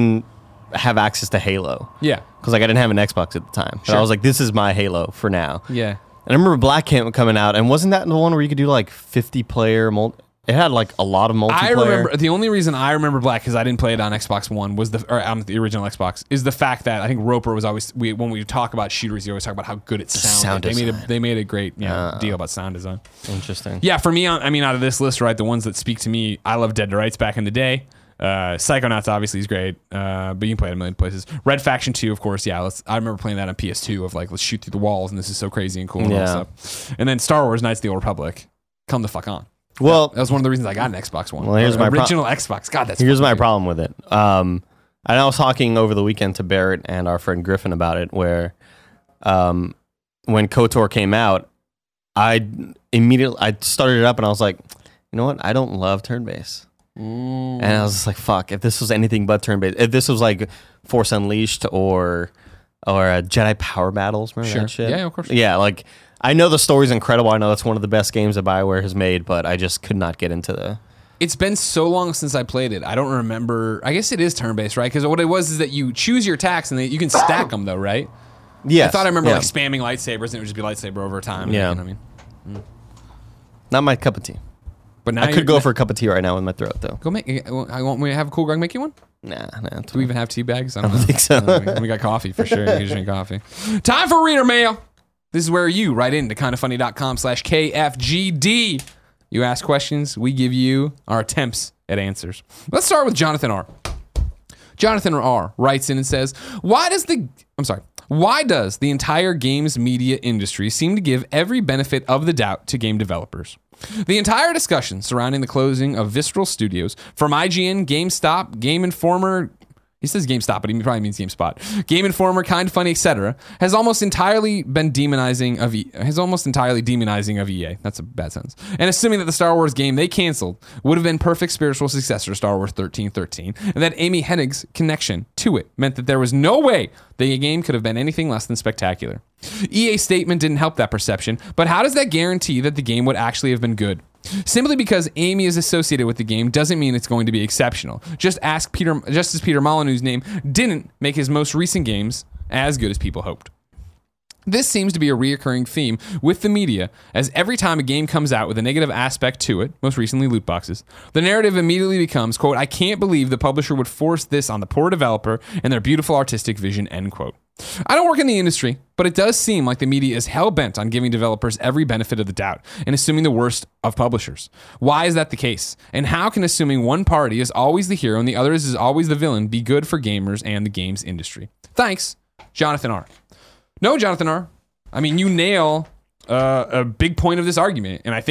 have access to Halo. Yeah. Because like I didn't have an Xbox at the time. But Sure. I was like, this is my Halo for now. Yeah. And I remember Black coming out, and wasn't that the one where you could do like 50-player It had like a lot of multiplayer. I remember the only reason I remember Black because I didn't play it on Xbox One was the original Xbox is the fact that I think Roper was always when we talk about shooters, you always talk about how good it sounded. sound They made a great deal about sound design. Interesting. Yeah, for me, I mean, out of this list, right, the ones that speak to me, I love Dead to Rights back in the day. Psychonauts obviously is great, but you can play it a million places. Red Faction 2, of course, yeah. I remember playing that on PS2 of like let's shoot through the walls and this is so crazy and cool and all that stuff. And then Star Wars: Knights of the Old Republic, come the fuck on. Well, That was one of the reasons I got an Xbox One. Well, here's my original Xbox. God, that's here's fucking my good. problem with it. I was talking over the weekend to Barrett and our friend Griffin about it, where when KOTOR came out, I started it up and I was like, you know what? I don't love turn-based. And I was just like, fuck, if this was anything but turn-based, if this was like Force Unleashed or Jedi Power Battles, remember that shit? Yeah, of course. Yeah, like, I know the story's incredible. I know that's one of the best games that BioWare has made, but I just could not get into the... It's been so long since I played it. I don't remember. I guess it is turn-based, right? Because what it was is that you choose your attacks and you can stack them, though, right? Yes. I thought I remember yeah. like spamming lightsabers and it would just be lightsaber over time. Yeah. You know what I mean? Not my cup of tea. But now I could go for a cup of tea right now with my throat, though. Go make. I want me to have a cool Greg make you one. Nah. Do we even have tea bags? I don't think so. We got coffee for sure. You can drink coffee. Time for reader mail. This is where you write into kindoffunny.com/KFGD. You ask questions. We give you our attempts at answers. Let's start with Jonathan R. Jonathan R. writes in and says, why does Why does the entire games media industry seem to give every benefit of the doubt to game developers? The entire discussion surrounding the closing of Visceral Studios from IGN, GameStop, Game Informer, he says GameStop, but he probably means GameSpot, Game Informer, Kind of Funny, etc., has almost entirely demonizing of EA. That's a bad sentence. And assuming that the Star Wars game they canceled would have been perfect spiritual successor to Star Wars 1313, and that Amy Hennig's connection to it meant that there was no way the game could have been anything less than spectacular. EA's statement didn't help that perception, but how does that guarantee that the game would actually have been good? Simply because Amy is associated with the game doesn't mean it's going to be exceptional. Just as Peter Molyneux's name didn't make his most recent games as good as people hoped. This seems to be a reoccurring theme with the media, as every time a game comes out with a negative aspect to it, most recently loot boxes, the narrative immediately becomes, quote, I can't believe the publisher would force this on the poor developer and their beautiful artistic vision, end quote. I don't work in the industry, but it does seem like the media is hell-bent on giving developers every benefit of the doubt and assuming the worst of publishers. Why is that the case? And how can assuming one party is always the hero and the other is always the villain be good for gamers and the games industry? Thanks, Jonathan R. No, Jonathan R. I mean, you nail a big point of this argument. And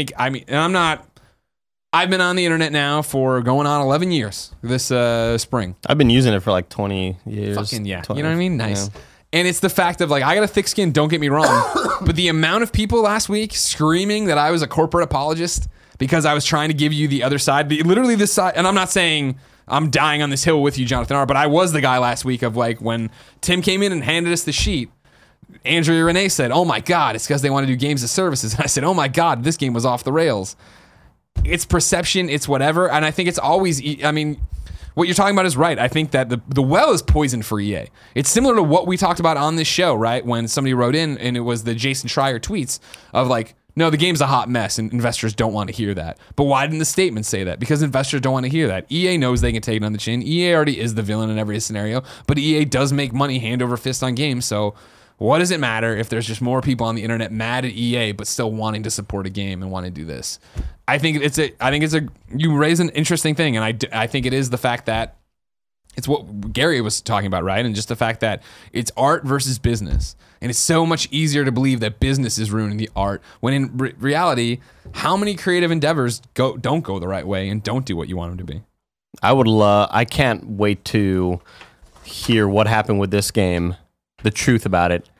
I've been on the internet now for going on 11 years this spring. I've been using it for like 20 years. Fucking yeah. 20, You know what I mean? Nice. Yeah. And it's the fact of like, I got a thick skin, don't get me wrong. But the amount of people last week screaming that I was a corporate apologist because I was trying to give you the other side, literally this side. And I'm not saying I'm dying on this hill with you, Jonathan R., but I was the guy last week of like when Tim came in and handed us the sheet, Andrea Renee said, oh my God, it's because they want to do games as services. And I said, oh my God, this game was off the rails. It's perception, it's whatever. And I think it's always, I mean, what you're talking about is right. I think that the well is poison for EA. It's similar to what we talked about on this show, right? When somebody wrote in and it was the Jason Schreier tweets of like, no, the game's a hot mess and investors don't want to hear that. But why didn't the statement say that? Because investors don't want to hear that. EA knows they can take it on the chin. EA already is the villain in every scenario, but EA does make money hand over fist on games. So what does it matter if there's just more people on the internet mad at EA but still wanting to support a game and want to do this? I think you raise an interesting thing, and I think it is the fact that it's what Gary was talking about, right? And just the fact that it's art versus business, and it's so much easier to believe that business is ruining the art when in reality, how many creative endeavors don't go the right way and don't do what you want them to be? I can't wait to hear what happened with this game, the truth about it,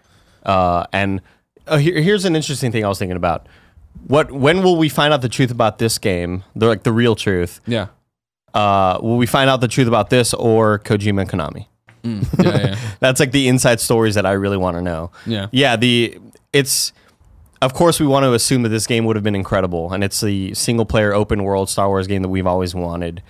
here's an interesting thing I was thinking about. When will we find out the truth about this game? The real truth. Yeah. Will we find out the truth about this or Kojima and Konami? Yeah. That's like the inside stories that I really want to know. Yeah. Yeah. Of course, we want to assume that this game would have been incredible, and it's the single player open world Star Wars game that we've always wanted.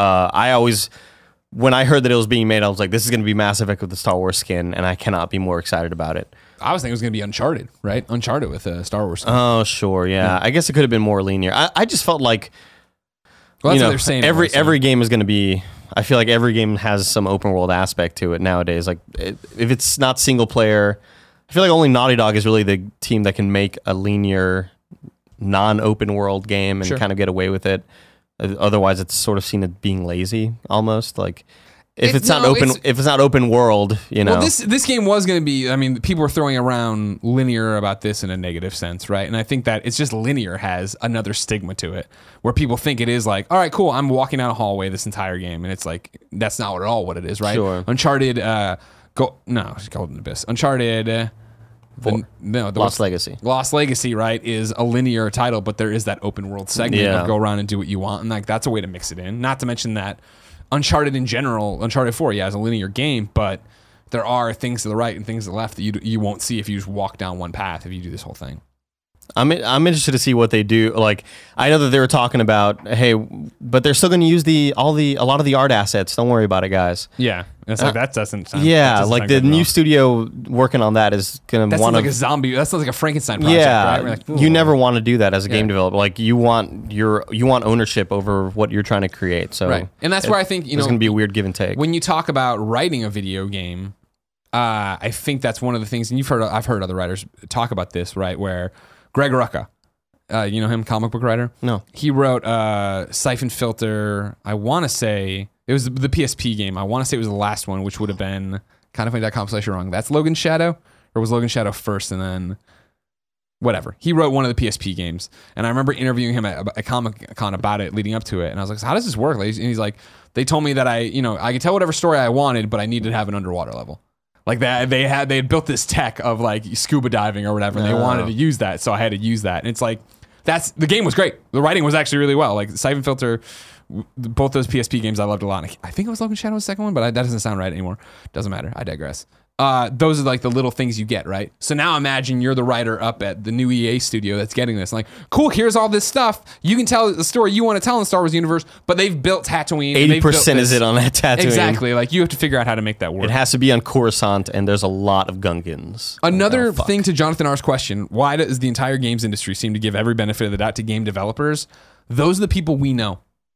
When I heard that it was being made, I was like, this is going to be Mass Effect with the Star Wars skin, and I cannot be more excited about it. I was thinking it was going to be Uncharted, right? Uncharted with a Star Wars skin. Oh, sure, yeah. I guess it could have been more linear. I just felt like, well, that's what they're saying. Every game is going to be, I feel like every game has some open world aspect to it nowadays. Like, if it's not single player, I feel like only Naughty Dog is really the team that can make a linear, non-open world game and kind of get away with it. Otherwise, it's sort of seen as being lazy, almost. Like, if it's not open world, you know. Well, this game was going to be. I mean, people were throwing around linear about this in a negative sense, right? And I think that it's just linear has another stigma to it, where people think it is like, all right, cool, I'm walking down a hallway this entire game, and it's like that's not at all what it is, right? Sure. Uncharted, it's Golden Abyss. Uncharted. Lost Legacy. Lost Legacy, right, is a linear title, but there is that open world segment of go around and do what you want, and like that's a way to mix it in. Not to mention that Uncharted in general, Uncharted 4, is a linear game, but there are things to the right and things to the left that you won't see if you just walk down one path if you do this whole thing. I'm interested to see what they do. Like, I know that they were talking about, hey, but they're still going to use a lot of the art assets. Don't worry about it, guys. Yeah, it's like that doesn't sound. Yeah, like the new studio working on that is going to want like a zombie. That sounds like a Frankenstein project. Yeah, right? You never want to do that as a game developer. Like you want ownership over what you're trying to create. So right, and that's where I think it's going to be a weird give and take. When you talk about writing a video game, I think that's one of the things, and I've heard other writers talk about this, right? Where Greg Rucka, you know him, comic book writer? No. He wrote Siphon Filter, I want to say, it was the PSP game. I want to say it was the last one, which would have been kindoffunny.com/you're wrong. That's Logan Shadow, or was Logan Shadow first and then whatever? He wrote one of the PSP games, and I remember interviewing him at a Comic-Con about it leading up to it, and I was like, so how does this work? And he's like, they told me that I could tell whatever story I wanted, but I needed to have an underwater level. Like that, they had built this tech of like scuba diving or whatever, and they wanted to use that, so I had to use that. And it's like, the game was great. The writing was actually really well. Like Siphon Filter, both those PSP games I loved a lot. And I think it was Logan Shadow's second one, but that doesn't sound right anymore. Doesn't matter. I digress. Those are like the little things you get, right? So now imagine you're the writer up at the new EA studio that's getting this. Like, cool, here's all this stuff. You can tell the story you want to tell in the Star Wars universe, but they've built Tatooine. 80% is it on that Tatooine. Exactly. Like, you have to figure out how to make that work. It has to be on Coruscant, and there's a lot of Gungans. Another thing to Jonathan R's question, why does the entire games industry seem to give every benefit of the doubt to game developers? Those are the people we know.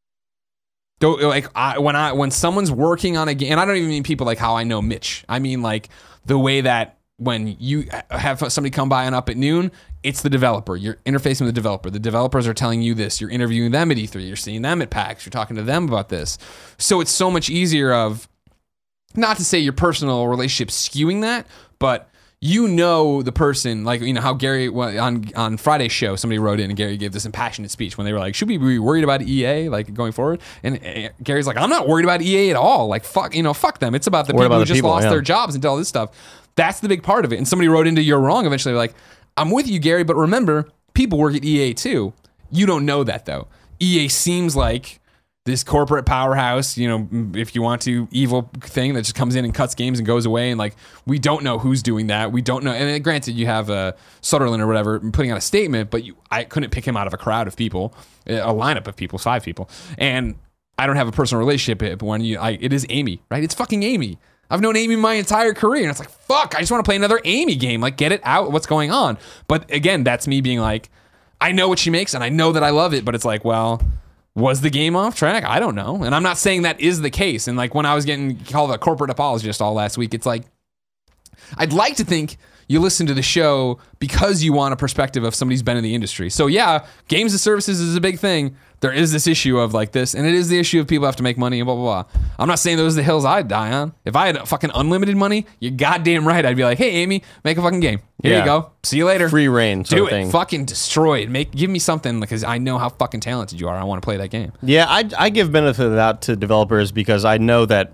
Like when someone's working on a game, and I don't even mean people like how I know Mitch. I mean like the way that when you have somebody come by and up at noon, it's the developer. You're interfacing with the developer. The developers are telling you this. You're interviewing them at E3. You're seeing them at PAX. You're talking to them about this. So it's so much easier of, not to say your personal relationship skewing that, but you know the person, like, how Gary, on Friday's show, somebody wrote in and Gary gave this impassionate speech when they were like, should we be worried about EA, like, going forward? And Gary's like, I'm not worried about EA at all. Like, fuck them. It's about the people who just lost their jobs and did all this stuff. That's the big part of it. And somebody wrote into You're Wrong eventually, like, I'm with you, Gary, but remember, people work at EA too. You don't know that, though. EA seems like this corporate powerhouse, if you want to, evil thing that just comes in and cuts games and goes away. And like, we don't know who's doing that. We don't know. And granted, you have Sutherland or whatever putting out a statement, but I couldn't pick him out of a crowd of people, a lineup of people, 5 people. And I don't have a personal relationship when it is Amy, right? It's fucking Amy. I've known Amy my entire career. And it's like, fuck, I just want to play another Amy game. Like, get it out. What's going on? But again, that's me being like, I know what she makes and I know that I love it, but it's like, well, was the game off track? I don't know. And I'm not saying that is the case. And like when I was getting called a corporate apologist all last week, it's like, I'd like to think you listen to the show because you want a perspective of somebody who's been in the industry. So yeah, games and services is a big thing. There is this issue of like this, and it is the issue of people have to make money and blah, blah, blah. I'm not saying those are the hills I'd die on. If I had fucking unlimited money, you're goddamn right. I'd be like, hey, Amy, make a fucking game. Here you go. See you later. Free reign. Do it. Fucking destroy it. Give me something because I know how fucking talented you are. I want to play that game. Yeah, I give benefit of that to developers because I know that,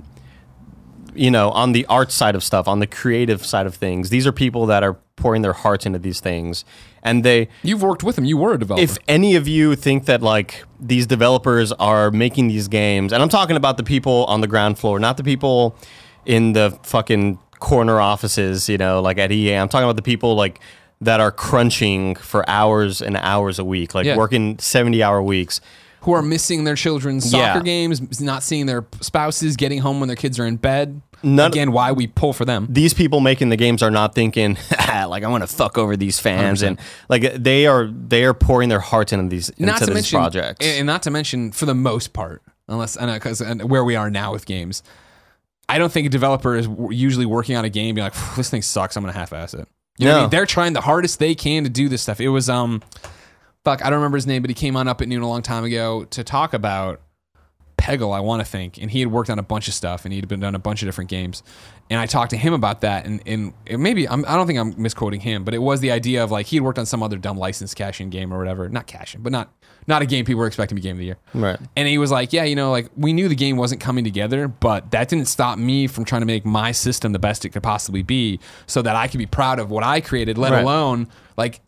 on the art side of stuff, on the creative side of things, these are people that are pouring their hearts into these things. And you've worked with them. You were a developer. If any of you think that like these developers are making these games, and I'm talking about the people on the ground floor, not the people in the fucking corner offices, like at EA. I'm talking about the people like that are crunching for hours and hours a week, like working 70-hour weeks. Who are missing their children's soccer games, not seeing their spouses, getting home when their kids are in bed. Again, why we pull for them. These people making the games are not thinking, like, I want to fuck over these fans. 100%. And like they are pouring their hearts into these projects. And not to mention, for the most part, because where we are now with games, I don't think a developer is usually working on a game being like, this thing sucks, I'm going to half-ass it. You know what I mean? They're trying the hardest they can to do this stuff. It was, I don't remember his name, but he came on Up at Noon a long time ago to talk about Peggle, I want to think, and he had worked on a bunch of stuff, and he'd been done a bunch of different games. And I talked to him about that, and maybe I don't think I'm misquoting him, but it was the idea of like he had worked on some other dumb license cash-in game or whatever, not cash-in, but not a game people were expecting to be game of the year. Right. And he was like, yeah, like we knew the game wasn't coming together, but that didn't stop me from trying to make my system the best it could possibly be, so that I could be proud of what I created, let alone like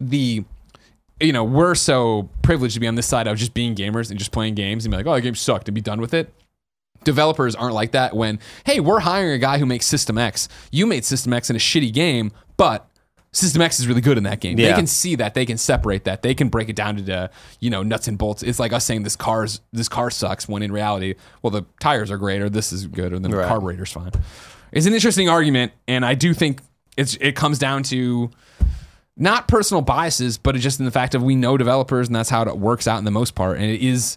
we're so privileged to be on this side of just being gamers and just playing games and be like, oh, the game sucked and be done with it. Developers aren't like that when, hey, we're hiring a guy who makes System X. You made System X in a shitty game, but System X is really good in that game. Yeah. They can see that. They can separate that. They can break it down to nuts and bolts. It's like us saying this car sucks when in reality, well, the tires are great or this is good or then the carburetor's fine. It's an interesting argument, and I do think it comes down to not personal biases, but it's just in the fact of we know developers and that's how it works out in the most part. And it is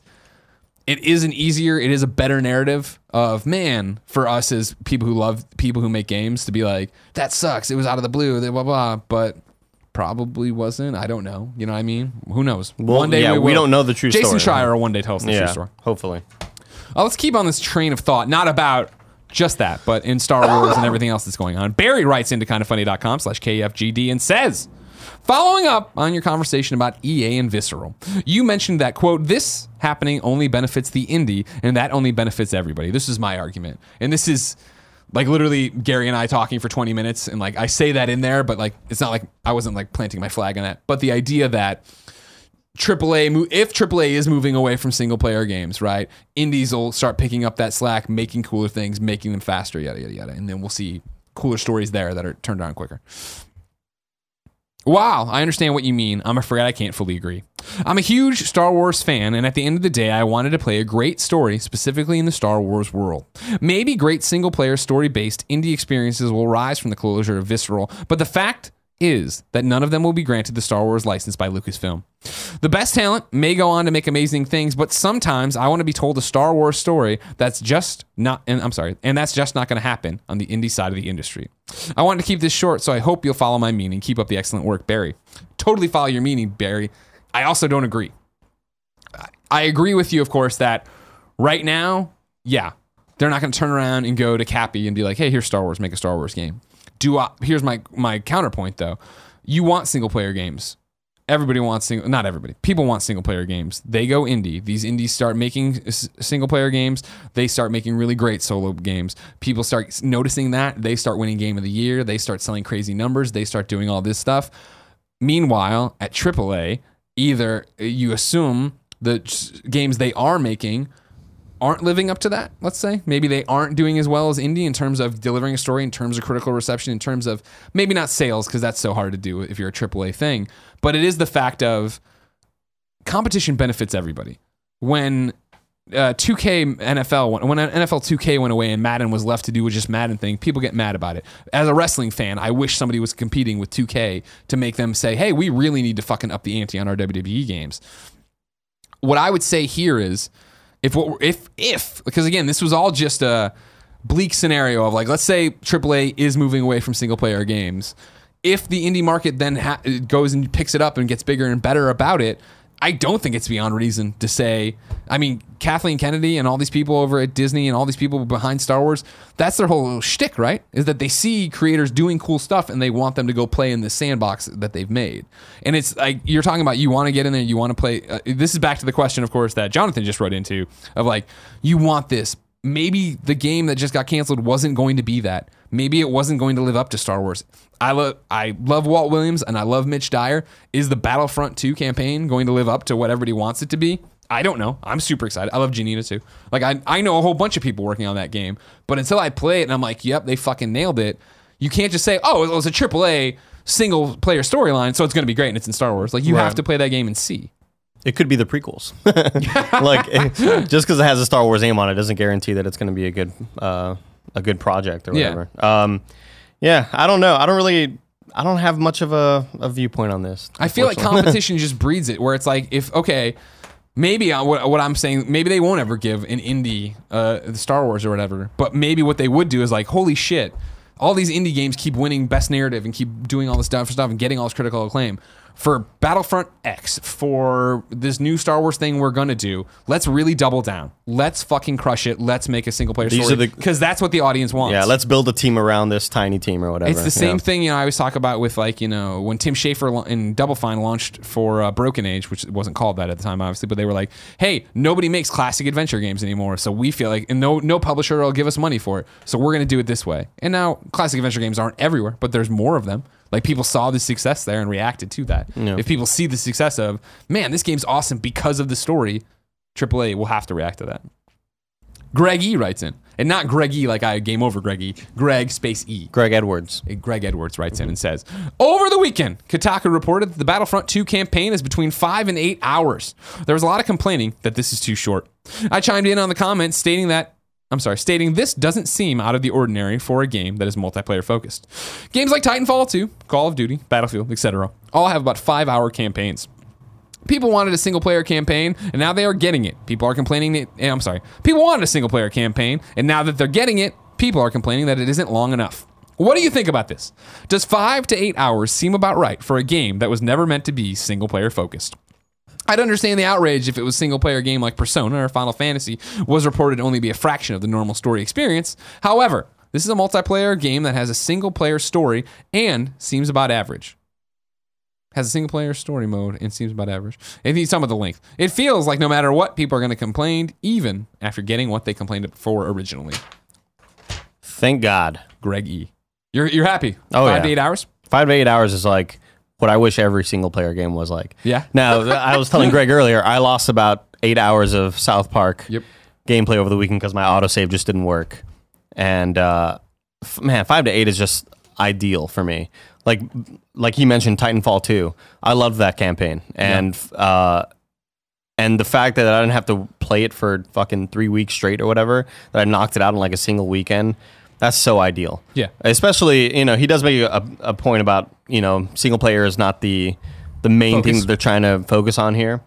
a better narrative of, man, for us as people who love people who make games to be like, that sucks. It was out of the blue, blah, blah, but probably wasn't. I don't know. You know what I mean? Who knows? Well, one day we don't know the true story. Jason Schreier will one day tell us the true story. Hopefully. Let's keep on this train of thought, not about just that, but in Star Wars and everything else that's going on. Barry writes into kindoffunny.com/KFGD and says, following up on your conversation about EA and Visceral, you mentioned that, quote, this happening only benefits the indie, and that only benefits everybody. This is my argument. And this is like literally Gary and I talking for 20 minutes, and like I say that in there, but like it's not like I wasn't like planting my flag on that. But the idea that if AAA is moving away from single player games, right, indies will start picking up that slack, making cooler things, making them faster, yada, yada, yada. And then we'll see cooler stories there that are turned on quicker. Wow, I understand what you mean. I'm afraid I can't fully agree. I'm a huge Star Wars fan, and at the end of the day, I wanted to play a great story, specifically in the Star Wars world. Maybe great single-player, story-based indie experiences will rise from the closure of Visceral, but the fact is that none of them will be granted the Star Wars license by Lucasfilm. The best talent may go on to make amazing things, but sometimes I want to be told a Star Wars story that's just not, and that's just not going to happen on the indie side of the industry. I wanted to keep this short, so I hope you'll follow my meaning. Keep up the excellent work, Barry. Totally follow your meaning, Barry. I also don't agree. I agree with you, of course, that right now, yeah, they're not going to turn around and go to Cappy and be like, hey, here's Star Wars, make a Star Wars game. Here's my counterpoint, though. You want single-player games. Everybody wants not everybody. People want single-player games. They go indie. These indies start making single-player games. They start making really great solo games. People start noticing that. They start winning Game of the Year. They start selling crazy numbers. They start doing all this stuff. Meanwhile, at AAA, either you assume the games they are making aren't living up to that, let's say. Maybe they aren't doing as well as indie in terms of delivering a story, in terms of critical reception, in terms of maybe not sales, because that's so hard to do if you're a AAA thing. But it is the fact of competition benefits everybody. When 2K NFL, when NFL 2K went away and Madden was left to do just Madden thing, people get mad about it. As a wrestling fan, I wish somebody was competing with 2K to make them say, hey, we really need to fucking up the ante on our WWE games. What I would say here is, if because again, this was all just a bleak scenario of like, let's say AAA is moving away from single player games. If the indie market then goes and picks it up and gets bigger and better about it, I don't think it's beyond reason to say, I mean, Kathleen Kennedy and all these people over at Disney and all these people behind Star Wars, that's their whole shtick, right? Is that they see creators doing cool stuff and they want them to go play in the sandbox that they've made. And it's like, you're talking about, you want to get in there, you want to play. This is back to the question, of course, that Jonathan just wrote into, of like, you want this. Maybe the game that just got canceled wasn't going to be that. Maybe it wasn't going to live up to Star Wars. I love Walt Williams and I love Mitch Dyer. Is the Battlefront 2 campaign going to live up to what everybody wants it to be? I don't know. I'm super excited. I love Janina too. Like I know a whole bunch of people working on that game, but until I play it and I'm like, yep, they fucking nailed it. You can't just say, oh, it was a AAA single player storyline, so it's going to be great and it's in Star Wars. Like you have to play that game and see. It could be the prequels. Like just because it has a Star Wars name on it doesn't guarantee that it's going to be a good project or whatever. Yeah, I don't know. I don't have much of a viewpoint on this. I feel like competition just breeds it, where it's like, maybe what I'm saying, maybe they won't ever give an indie Star Wars or whatever, but maybe what they would do is like, holy shit, all these indie games keep winning Best Narrative and keep doing all this stuff and getting all this critical acclaim. For Battlefront X, for this new Star Wars thing we're going to do, let's really double down. Let's fucking crush it. Let's make a single player story. Because that's what the audience wants. Yeah, let's build a team around this tiny team or whatever. It's the same thing, I always talk about with like, when Tim Schafer in Double Fine launched for Broken Age, which wasn't called that at the time, obviously, but they were like, hey, nobody makes classic adventure games anymore, so we feel like, and no publisher will give us money for it, so we're going to do it this way. And now classic adventure games aren't everywhere, but there's more of them. Like people saw the success there and reacted to that. Yeah. If people see the success of, man, this game's awesome because of the story, AAA will have to react to that. Greg E writes in, and not Greg E like I game over Greg E. Greg space E. Greg Edwards. Greg Edwards writes in and says, over the weekend, Kotaku reported that the Battlefront 2 campaign is between 5 and 8 hours. There was a lot of complaining that this is too short. I chimed in on the comments stating this doesn't seem out of the ordinary for a game that is multiplayer focused. Games like Titanfall 2, Call of Duty, Battlefield, etc. all have about 5-hour campaigns. People wanted a single-player campaign, and now they are getting it. People wanted a single-player campaign, and now that they're getting it, people are complaining that it isn't long enough. What do you think about this? Does 5 to 8 hours seem about right for a game that was never meant to be single-player focused? I'd understand the outrage if it was a single-player game like Persona or Final Fantasy was reported to only be a fraction of the normal story experience. However, this is a multiplayer game that has a single-player story and seems about average. Has a single-player story mode and seems about average. And he's talking about the length. It feels like no matter what, people are going to complain, even after getting what they complained for originally. Thank God. Greg E. You're happy? Oh, 5 to 8 hours? 5 to 8 hours is like what I wish every single player game was like. Yeah. Now, I was telling Greg earlier, I lost about 8 hours of South Park gameplay over the weekend because my autosave just didn't work. And man, 5 to 8 is just ideal for me. Like he mentioned, Titanfall 2. I loved that campaign, and the fact that I didn't have to play it for fucking 3 weeks straight or whatever, that I knocked it out in like a single weekend. That's so ideal. Yeah. Especially, he does make a point about, single player is not the main thing that they're trying to focus on here.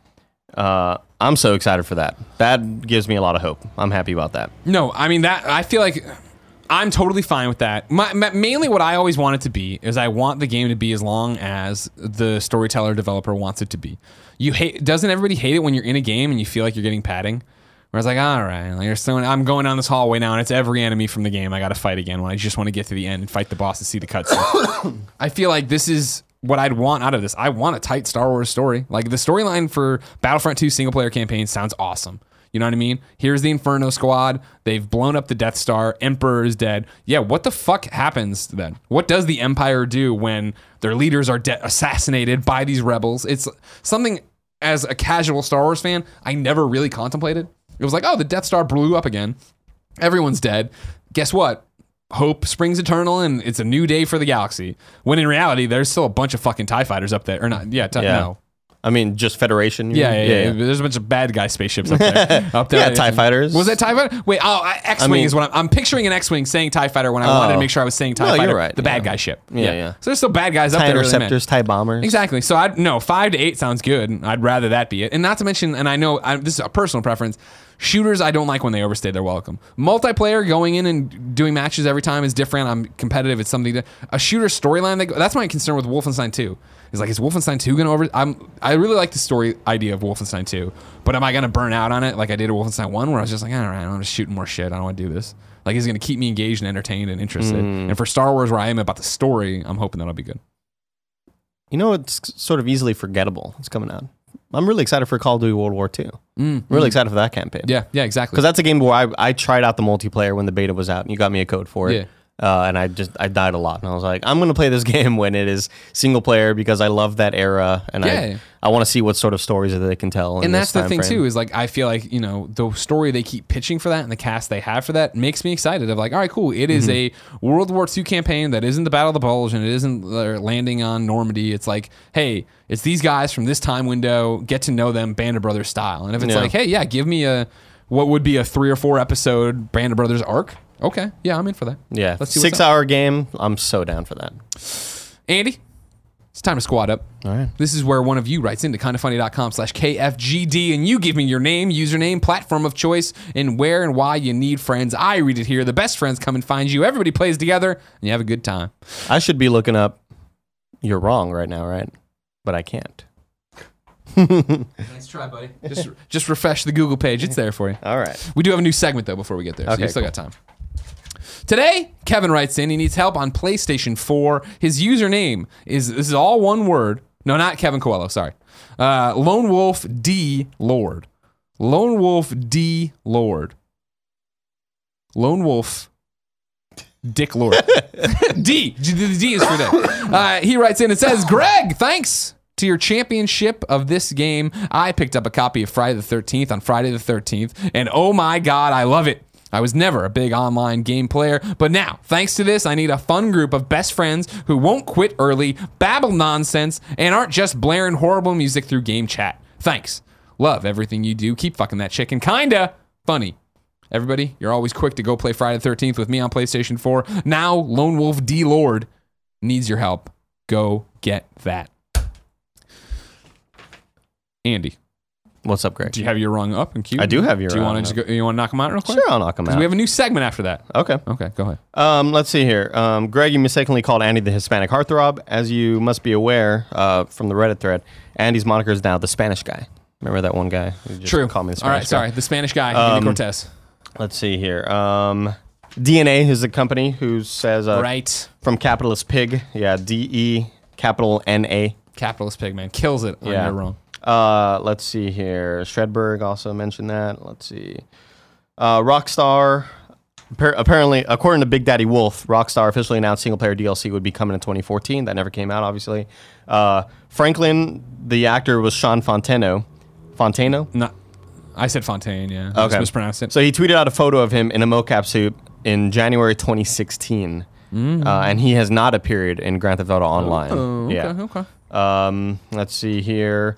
I'm so excited for that. That gives me a lot of hope. I'm happy about that. No, I mean, that I feel like I'm totally fine with that. Mainly what I always want it to be is I want the game to be as long as the storyteller developer wants it to be. Doesn't everybody hate it when you're in a game and you feel like you're getting padding? Where it's like, all right, I'm going down this hallway now, and it's every enemy from the game I got to fight again when I just want to get to the end and fight the boss to see the cutscene. I feel like this is what I'd want out of this. I want a tight Star Wars story. Like, the storyline for Battlefront 2 single-player campaign sounds awesome. You know what I mean? Here's the Inferno Squad. They've blown up the Death Star. Emperor is dead. Yeah, what the fuck happens then? What does the Empire do when their leaders are assassinated by these rebels? It's something, as a casual Star Wars fan, I never really contemplated. It was like, oh, the Death Star blew up again. Everyone's dead. Guess what? Hope springs eternal, and it's a new day for the galaxy. When in reality, there's still a bunch of fucking TIE fighters up there. Or not, no. I mean, just Federation? Yeah. There's a bunch of bad guy spaceships up there. Yeah, TIE fighters. Was that TIE fighter? Wait, X-Wing is what I'm picturing an X-Wing saying TIE fighter when I wanted to make sure I was saying TIE fighter. You're right. The bad guy ship. Yeah. So there's still bad guys up TIE there. interceptors, TIE bombers. Exactly. So 5 to 8 sounds good. I'd rather that be it. And not to mention, and I know this is a personal preference, shooters, I don't like when they overstay their welcome. Multiplayer, going in and doing matches every time is different. I'm competitive. It's something a shooter storyline. That's my concern with Wolfenstein 2. Is Wolfenstein 2 going to I really like the story idea of Wolfenstein 2, but am I going to burn out on it like I did with Wolfenstein 1, where I was just like, all right, I'm just shooting more shit. I don't want to do this. Like, it's going to keep me engaged and entertained and interested. And for Star Wars, where I am about the story, I'm hoping that'll be good. It's sort of easily forgettable. It's coming out. I'm really excited for Call of Duty World War II. Really excited for that campaign. Yeah, exactly. Because that's a game where I tried out the multiplayer when the beta was out, and you got me a code for it. Yeah. And I died a lot, and I was like, I'm going to play this game when it is single player because I love that era, and I want to see what sort of stories that they can tell. And that's the thing too, is like, I feel like, the story they keep pitching for that and the cast they have for that makes me excited of like, all right, cool. It is a World War II campaign that isn't the Battle of the Bulge and it isn't landing on Normandy. It's like, hey, it's these guys from this time window, get to know them Band of Brothers style. And if it's like, hey, give me what would be a 3 or 4 episode Band of Brothers arc. Okay, yeah, I'm in for that. Yeah, let's see 6-hour game. I'm so down for that. Andy, it's time to squad up. All right. This is where one of you writes into kindafunny.com/KFGD and you give me your name, username, platform of choice, and where and why you need friends. I read it here. The best friends come and find you. Everybody plays together, and you have a good time. I should be looking up You're Wrong right now, right? But I can't. Nice try, buddy. Just refresh the Google page. It's there for you. All right. We do have a new segment, though, before we get there. So Okay, you still got time. Today, Kevin writes in. He needs help on PlayStation 4. His username this is all one word. No, not Kevin Coelho. Sorry. Lone Wolf D Lord. Lone Wolf D Lord. Lone Wolf Dick Lord. D. The D is for that. He writes in and says, Greg, thanks to your championship of this game, I picked up a copy of Friday the 13th on Friday the 13th, and oh my God, I love it. I was never a big online game player, but now, thanks to this, I need a fun group of best friends who won't quit early, babble nonsense, and aren't just blaring horrible music through game chat. Thanks. Love everything you do. Keep fucking that chicken. Kinda funny. Everybody, you're always quick to go play Friday the 13th with me on PlayStation 4. Now, Lone Wolf D Lord needs your help. Go get that. Andy. What's up, Greg? Do you have your rung up and queue? I do have your Do you rung want to just go? You want to knock them out real quick? Sure, I'll knock them out. We have a new segment after that. Okay. Okay, go ahead. Let's see here. Greg, you mistakenly called Andy the Hispanic heartthrob. As you must be aware from the Reddit thread, Andy's moniker is now the Spanish guy. Remember that one guy? Who just True. Called me the All right, Spanish guy? sorry. The Spanish guy, Andy Cortez. Let's see here. DNA is the company who says Right. from Capitalist Pig. Yeah, DE capital NA. Capitalist pig, man. Kills it on Yeah. You're Wrong. Let's see here. Shredberg also mentioned that. Let's see. Rockstar. Apparently, according to Big Daddy Wolf, Rockstar officially announced single-player DLC would be coming in 2014. That never came out, obviously. Franklin, the actor, was Sean Fontano. No, I said Fontaine, yeah. I just Okay. mispronounced it. So he tweeted out a photo of him in a mocap suit in January 2016. And he has not appeared in Grand Theft Auto Online. Oh, Yeah. okay. Let's see here.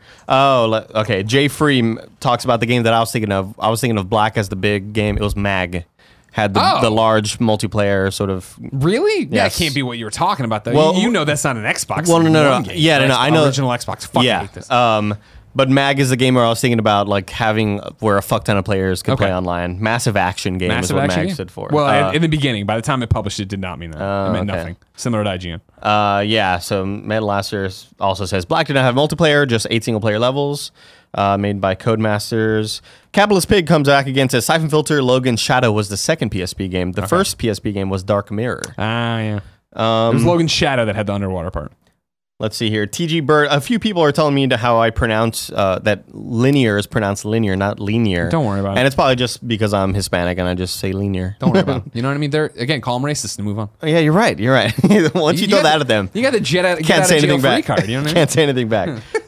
Okay. Jay Free talks about the game that I was thinking of. I was thinking of Black as the big game. It was MAG. Had the large multiplayer sort of. Really? Yeah, it Yes. can't be what you were talking about, though. Well, you know that's not an Xbox. Well, no. One game, Yeah, right? no, I know. Original Xbox. Fucking Yeah. hate this. But MAG is the game where I was thinking about, like, having where a fuck ton of players could Okay. play online. Massive action game is what MAG game? stood for. Well, in the beginning, by the time it published, it did not mean that. It meant okay. nothing. Similar to IGN. Yeah, so Metalaster also says Black did not have multiplayer, just 8 single-player levels, made by Codemasters. Capitalist Pig comes back again, says Siphon Filter, Logan Shadow was the second PSP game. The first PSP game was Dark Mirror. Yeah. It was Logan Shadow that had the underwater part. Let's see here. TG Bird, a few people are telling me how I pronounce that linear is pronounced linear, not linear. Don't worry about it. And it's probably just because I'm Hispanic and I just say linear. Don't worry about it. You know what I mean? They're, again, call them racist and move on. Oh, yeah, you're right. Once you throw got that the- at them, You got the get out can't of say jail anything free back. card. You know what I mean? Can't say anything back.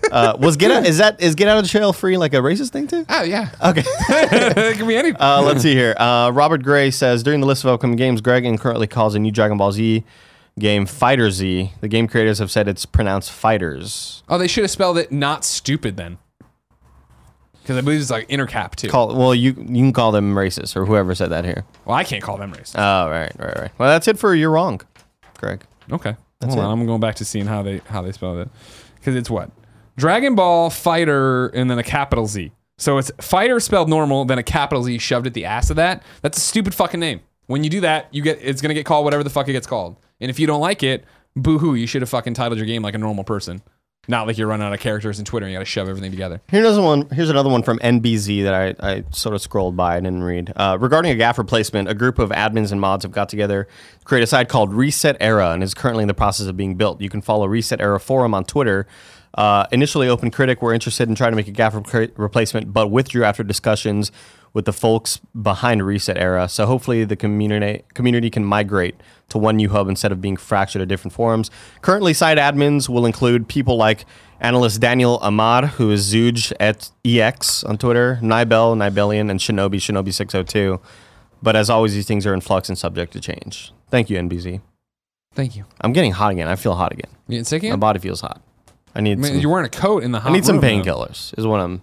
Is get out of jail free like a racist thing too? Oh, yeah. Okay. It can be any. Let's see here. Robert Gray says during the list of upcoming games, Greg currently calls a new Dragon Ball Z game Fighter Z. The game creators have said it's pronounced Fighters. Oh, they should have spelled it not stupid then. Because I believe it's like intercap too. You can call them racist or whoever said that here. Well, I can't call them racist. Oh, right. Well, that's it for You're Wrong, Greg. Okay. That's Hold on. it. I'm going back to seeing how they spelled it. Because it's what? Dragon Ball Fighter and then a capital Z. So it's Fighter spelled normal, then a capital Z shoved at the ass of that. That's a stupid fucking name. When you do that, it's gonna get called whatever the fuck it gets called. And if you don't like it, boo-hoo, you should have fucking titled your game like a normal person. Not like you're running out of characters in Twitter and you gotta shove everything together. Here's another one from NBZ that I sort of scrolled by and didn't read. Regarding a GAF replacement, a group of admins and mods have got together to create a site called Reset Era and is currently in the process of being built. You can follow Reset Era Forum on Twitter. Initially, OpenCritic were interested in trying to make a GAF replacement, but withdrew after discussions with the folks behind Reset Era. So hopefully the community can migrate to one new hub instead of being fractured at different forums. Currently, site admins will include people like analyst Daniel Ahmad, who is Zooge at EX on Twitter, Nibelian, and Shinobi602. But as always, these things are in flux and subject to change. Thank you, NBZ. Thank you. I'm getting hot again. I feel hot again. You getting sick My again? body feels hot. I need Man, some, you're wearing a coat in the hot I need some room, though. painkillers is what I'm,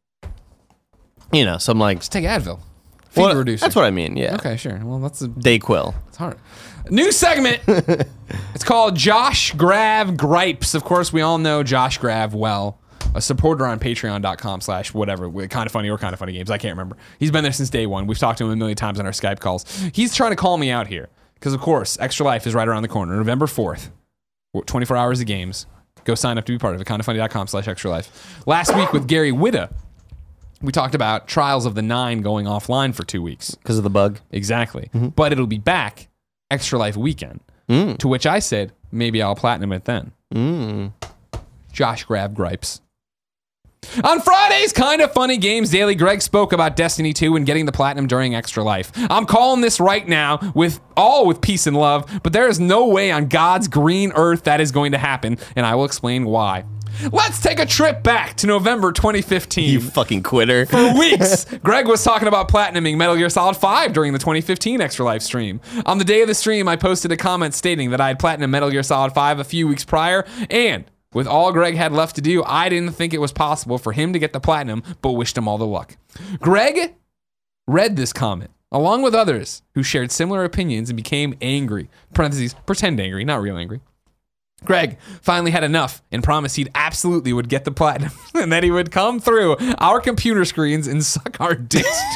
some like, Just take Advil. Fever reducer. that's what I mean. Yeah. Okay, sure. Well, that's Dayquil. it's hard. New segment. It's called Josh Grav Gripes. Of course, we all know Josh Grav well. A supporter on patreon.com/whatever, kind of funny or kind of funny games. I can't remember. He's been there since day one. We've talked to him a million times on our Skype calls. He's trying to call me out here because, of course, Extra Life is right around the corner. November 4th, 24 hours of games. Go sign up to be part of it. Kindoffunny.com/extra life. Last week with Gary Whitta, we talked about Trials of the Nine going offline for 2 weeks. Because of the bug. Exactly. But it'll be back Extra Life weekend. To which I said, maybe I'll platinum it then. Josh Grav Gripes. On Friday's Kind of Funny Games Daily, Greg spoke about Destiny 2 and getting the platinum during Extra Life. I'm calling this right now with peace and love, but there is no way on God's green earth that is going to happen, and I will explain why. Let's take a trip back to November 2015. You fucking quitter. For weeks, Greg was talking about platinuming Metal Gear Solid 5 during the 2015 Extra Life stream. On the day of the stream, I posted a comment stating that I had platinumed Metal Gear Solid 5 a few weeks prior, and with all Greg had left to do, I didn't think it was possible for him to get the platinum, but wished him all the luck. Greg read this comment, along with others who shared similar opinions and became angry. Parentheses, pretend angry, not real angry. Greg finally had enough and promised he'd absolutely would get the platinum and that he would come through our computer screens and suck our dicks.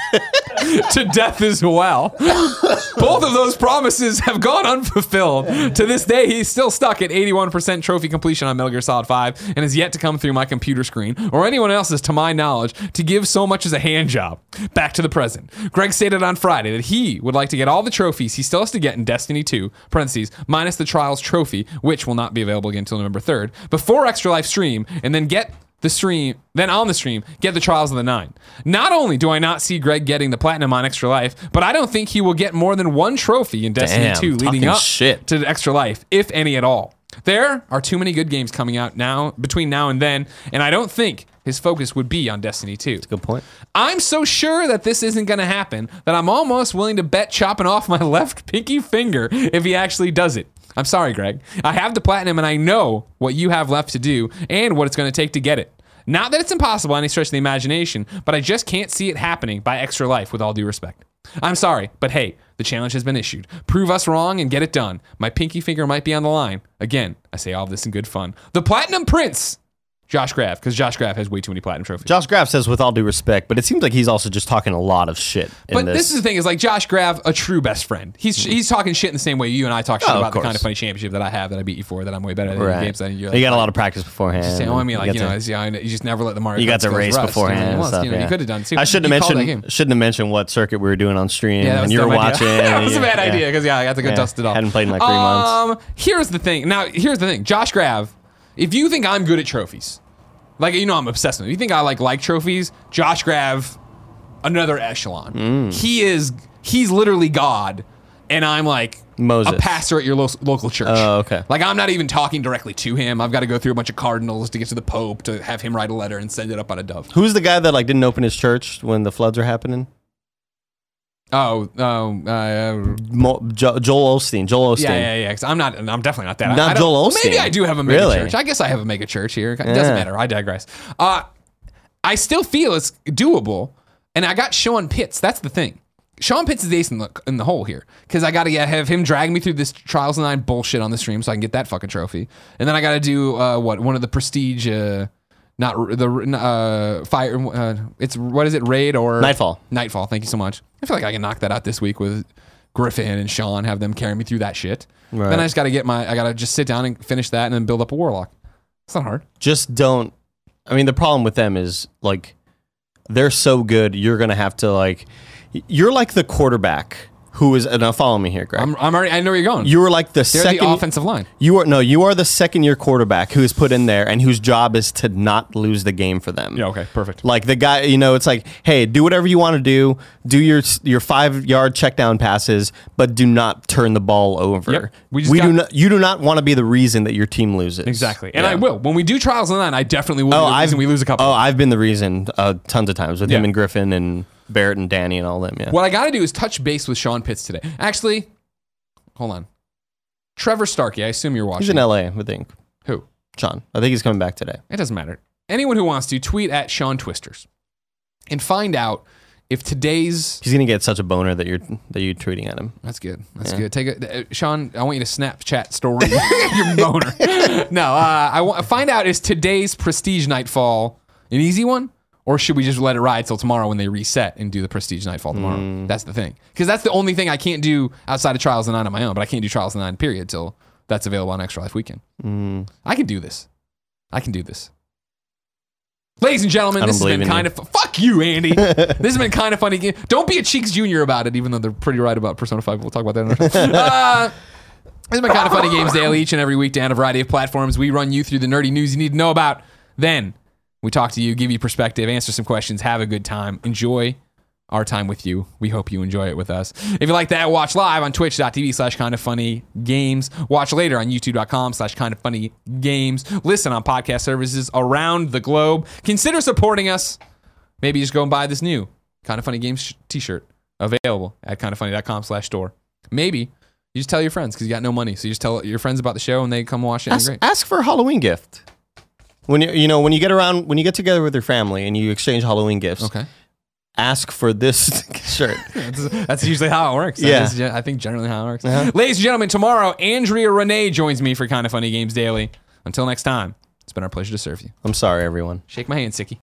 to death as well. Both of those promises have gone unfulfilled. To this day, he's still stuck at 81% trophy completion on Metal Gear Solid 5 and has yet to come through my computer screen or anyone else's, to my knowledge, to give so much as a hand job. Back to the present. Greg stated on Friday that he would like to get all the trophies he still has to get in Destiny 2, parentheses, minus the Trials trophy, which will not be available again until November 3rd, before Extra Life stream, and then on the stream, get the Trials of the 9. Not only do I not see Greg getting the platinum on Extra Life, but I don't think he will get more than one trophy in Destiny 2 leading up to the Extra Life, if any at all. There are too many good games coming out now, between now and then, and I don't think his focus would be on Destiny 2. That's a good point. I'm so sure that this isn't going to happen that I'm almost willing to bet chopping off my left pinky finger if he actually does it. I'm sorry, Greg. I have the platinum, and I know what you have left to do and what it's going to take to get it. Not that it's impossible by any stretch of the imagination, but I just can't see it happening by Extra Life, with all due respect. I'm sorry, but hey, the challenge has been issued. Prove us wrong and get it done. My pinky finger might be on the line. Again, I say all of this in good fun. The Platinum Prince, Josh Graff, because Josh Graff has way too many platinum trophies. Josh Graff says, with all due respect, but it seems like he's also just talking a lot of shit. But this is the thing, is like Josh Graff, a true best friend. He's talking shit in the same way you and I talk shit about the Kind of Funny championship that I have, that I beat you for, that I'm way better at in games than you. You got a lot of practice beforehand. I mean, like, you just never let the Mario. You got the race beforehand. You could have done. See, I shouldn't have mentioned what circuit we were doing on stream. Yeah, and you were watching. That was a bad idea, because I got to go dust it off. Hadn't played in like 3 months. Here's the thing. Josh Graff, if you think I'm good at trophies, like, I'm obsessed with it. You think I like trophies? Josh Graff, another echelon. He's literally God, and I'm like Moses, a pastor at your local church. Oh, okay. Like, I'm not even talking directly to him. I've got to go through a bunch of cardinals to get to the Pope to have him write a letter and send it up on a dove. Who's the guy that didn't open his church when the floods are happening? Joel Osteen. Yeah. Cause I'm definitely not that. Not Joel Osteen. Maybe I do have a mega church. I guess I have a mega church here. It doesn't matter. I digress. I still feel it's doable, and I got Sean Pitts. That's the thing. Sean Pitts is the ace in the hole here, because I got to have him drag me through this Trials of the 9 bullshit on the stream so I can get that fucking trophy, and then I got to do one of the prestige. Not the fire. It's what is it? Raid or Nightfall? Nightfall. Thank you so much. I feel like I can knock that out this week with Griffin and Sean. Have them carry me through that shit. Right. Then I just got to I got to just sit down and finish that, and then build up a warlock. It's not hard. Just don't. I mean, the problem with them is like they're so good. You're gonna have to you're like the quarterback. Who is now? Follow me here, Greg. I'm already. I know where you're going. You were like the They're second the offensive line. You are the second-year quarterback who is put in there and whose job is to not lose the game for them. Yeah. Okay. Perfect. Like the guy, it's like, hey, do whatever you want to do. Do your 5-yard check down passes, but do not turn the ball over. Yep. You do not want to be the reason that your team loses. Exactly. And I will. When we do Trials of the 9, I definitely will be the reason we lose a couple. Oh, I've been the reason tons of times with him and Griffin and Barrett and Danny and all them, yeah. What I got to do is touch base with Sean Pitts today. Actually, hold on. Trevor Starkey, I assume you're watching. He's in LA, I think. Who? Sean. I think he's coming back today. It doesn't matter. Anyone who wants to, tweet at Sean Twisters and find out if today's... He's going to get such a boner that you're tweeting at him. That's good. That's good. Take Sean, I want you to Snapchat story your boner. No, find out, is today's Prestige Nightfall an easy one? Or should we just let it ride till tomorrow when they reset and do the Prestige Nightfall tomorrow? That's the thing. Because that's the only thing I can't do outside of Trials of the 9 on my own. But I can't do Trials of the 9 period till that's available on Extra Life Weekend. I can do this. Ladies and gentlemen, this has been kind of... Fuck you, Andy. This has been Kind of Funny Game. Don't be a Cheeks Jr. about it, even though they're pretty right about Persona 5. We'll talk about that in a minute. This has been Kind of Funny Games Daily, each and every weekday on a variety of platforms. We run you through the nerdy news you need to know about. Then we talk to you, give you perspective, answer some questions, have a good time. Enjoy our time with you. We hope you enjoy it with us. If you like that, watch live on twitch.tv/kindoffunnygames. Watch later on youtube.com/kindoffunnygames. Listen on podcast services around the globe. Consider supporting us. Maybe just go and buy this new Kind of Funny Games t-shirt available at kindoffunny.com/store. Maybe you just tell your friends because you got no money. So you just tell your friends about the show and they come watch it. Ask for a Halloween gift. When when you get together with your family and you exchange Halloween gifts, okay, ask for this shirt. That's usually how it works. Yeah. I think generally how it works. Uh-huh. Ladies and gentlemen, tomorrow, Andrea Renee joins me for Kind of Funny Games Daily. Until next time, it's been our pleasure to serve you. I'm sorry, everyone. Shake my hand, Sicky.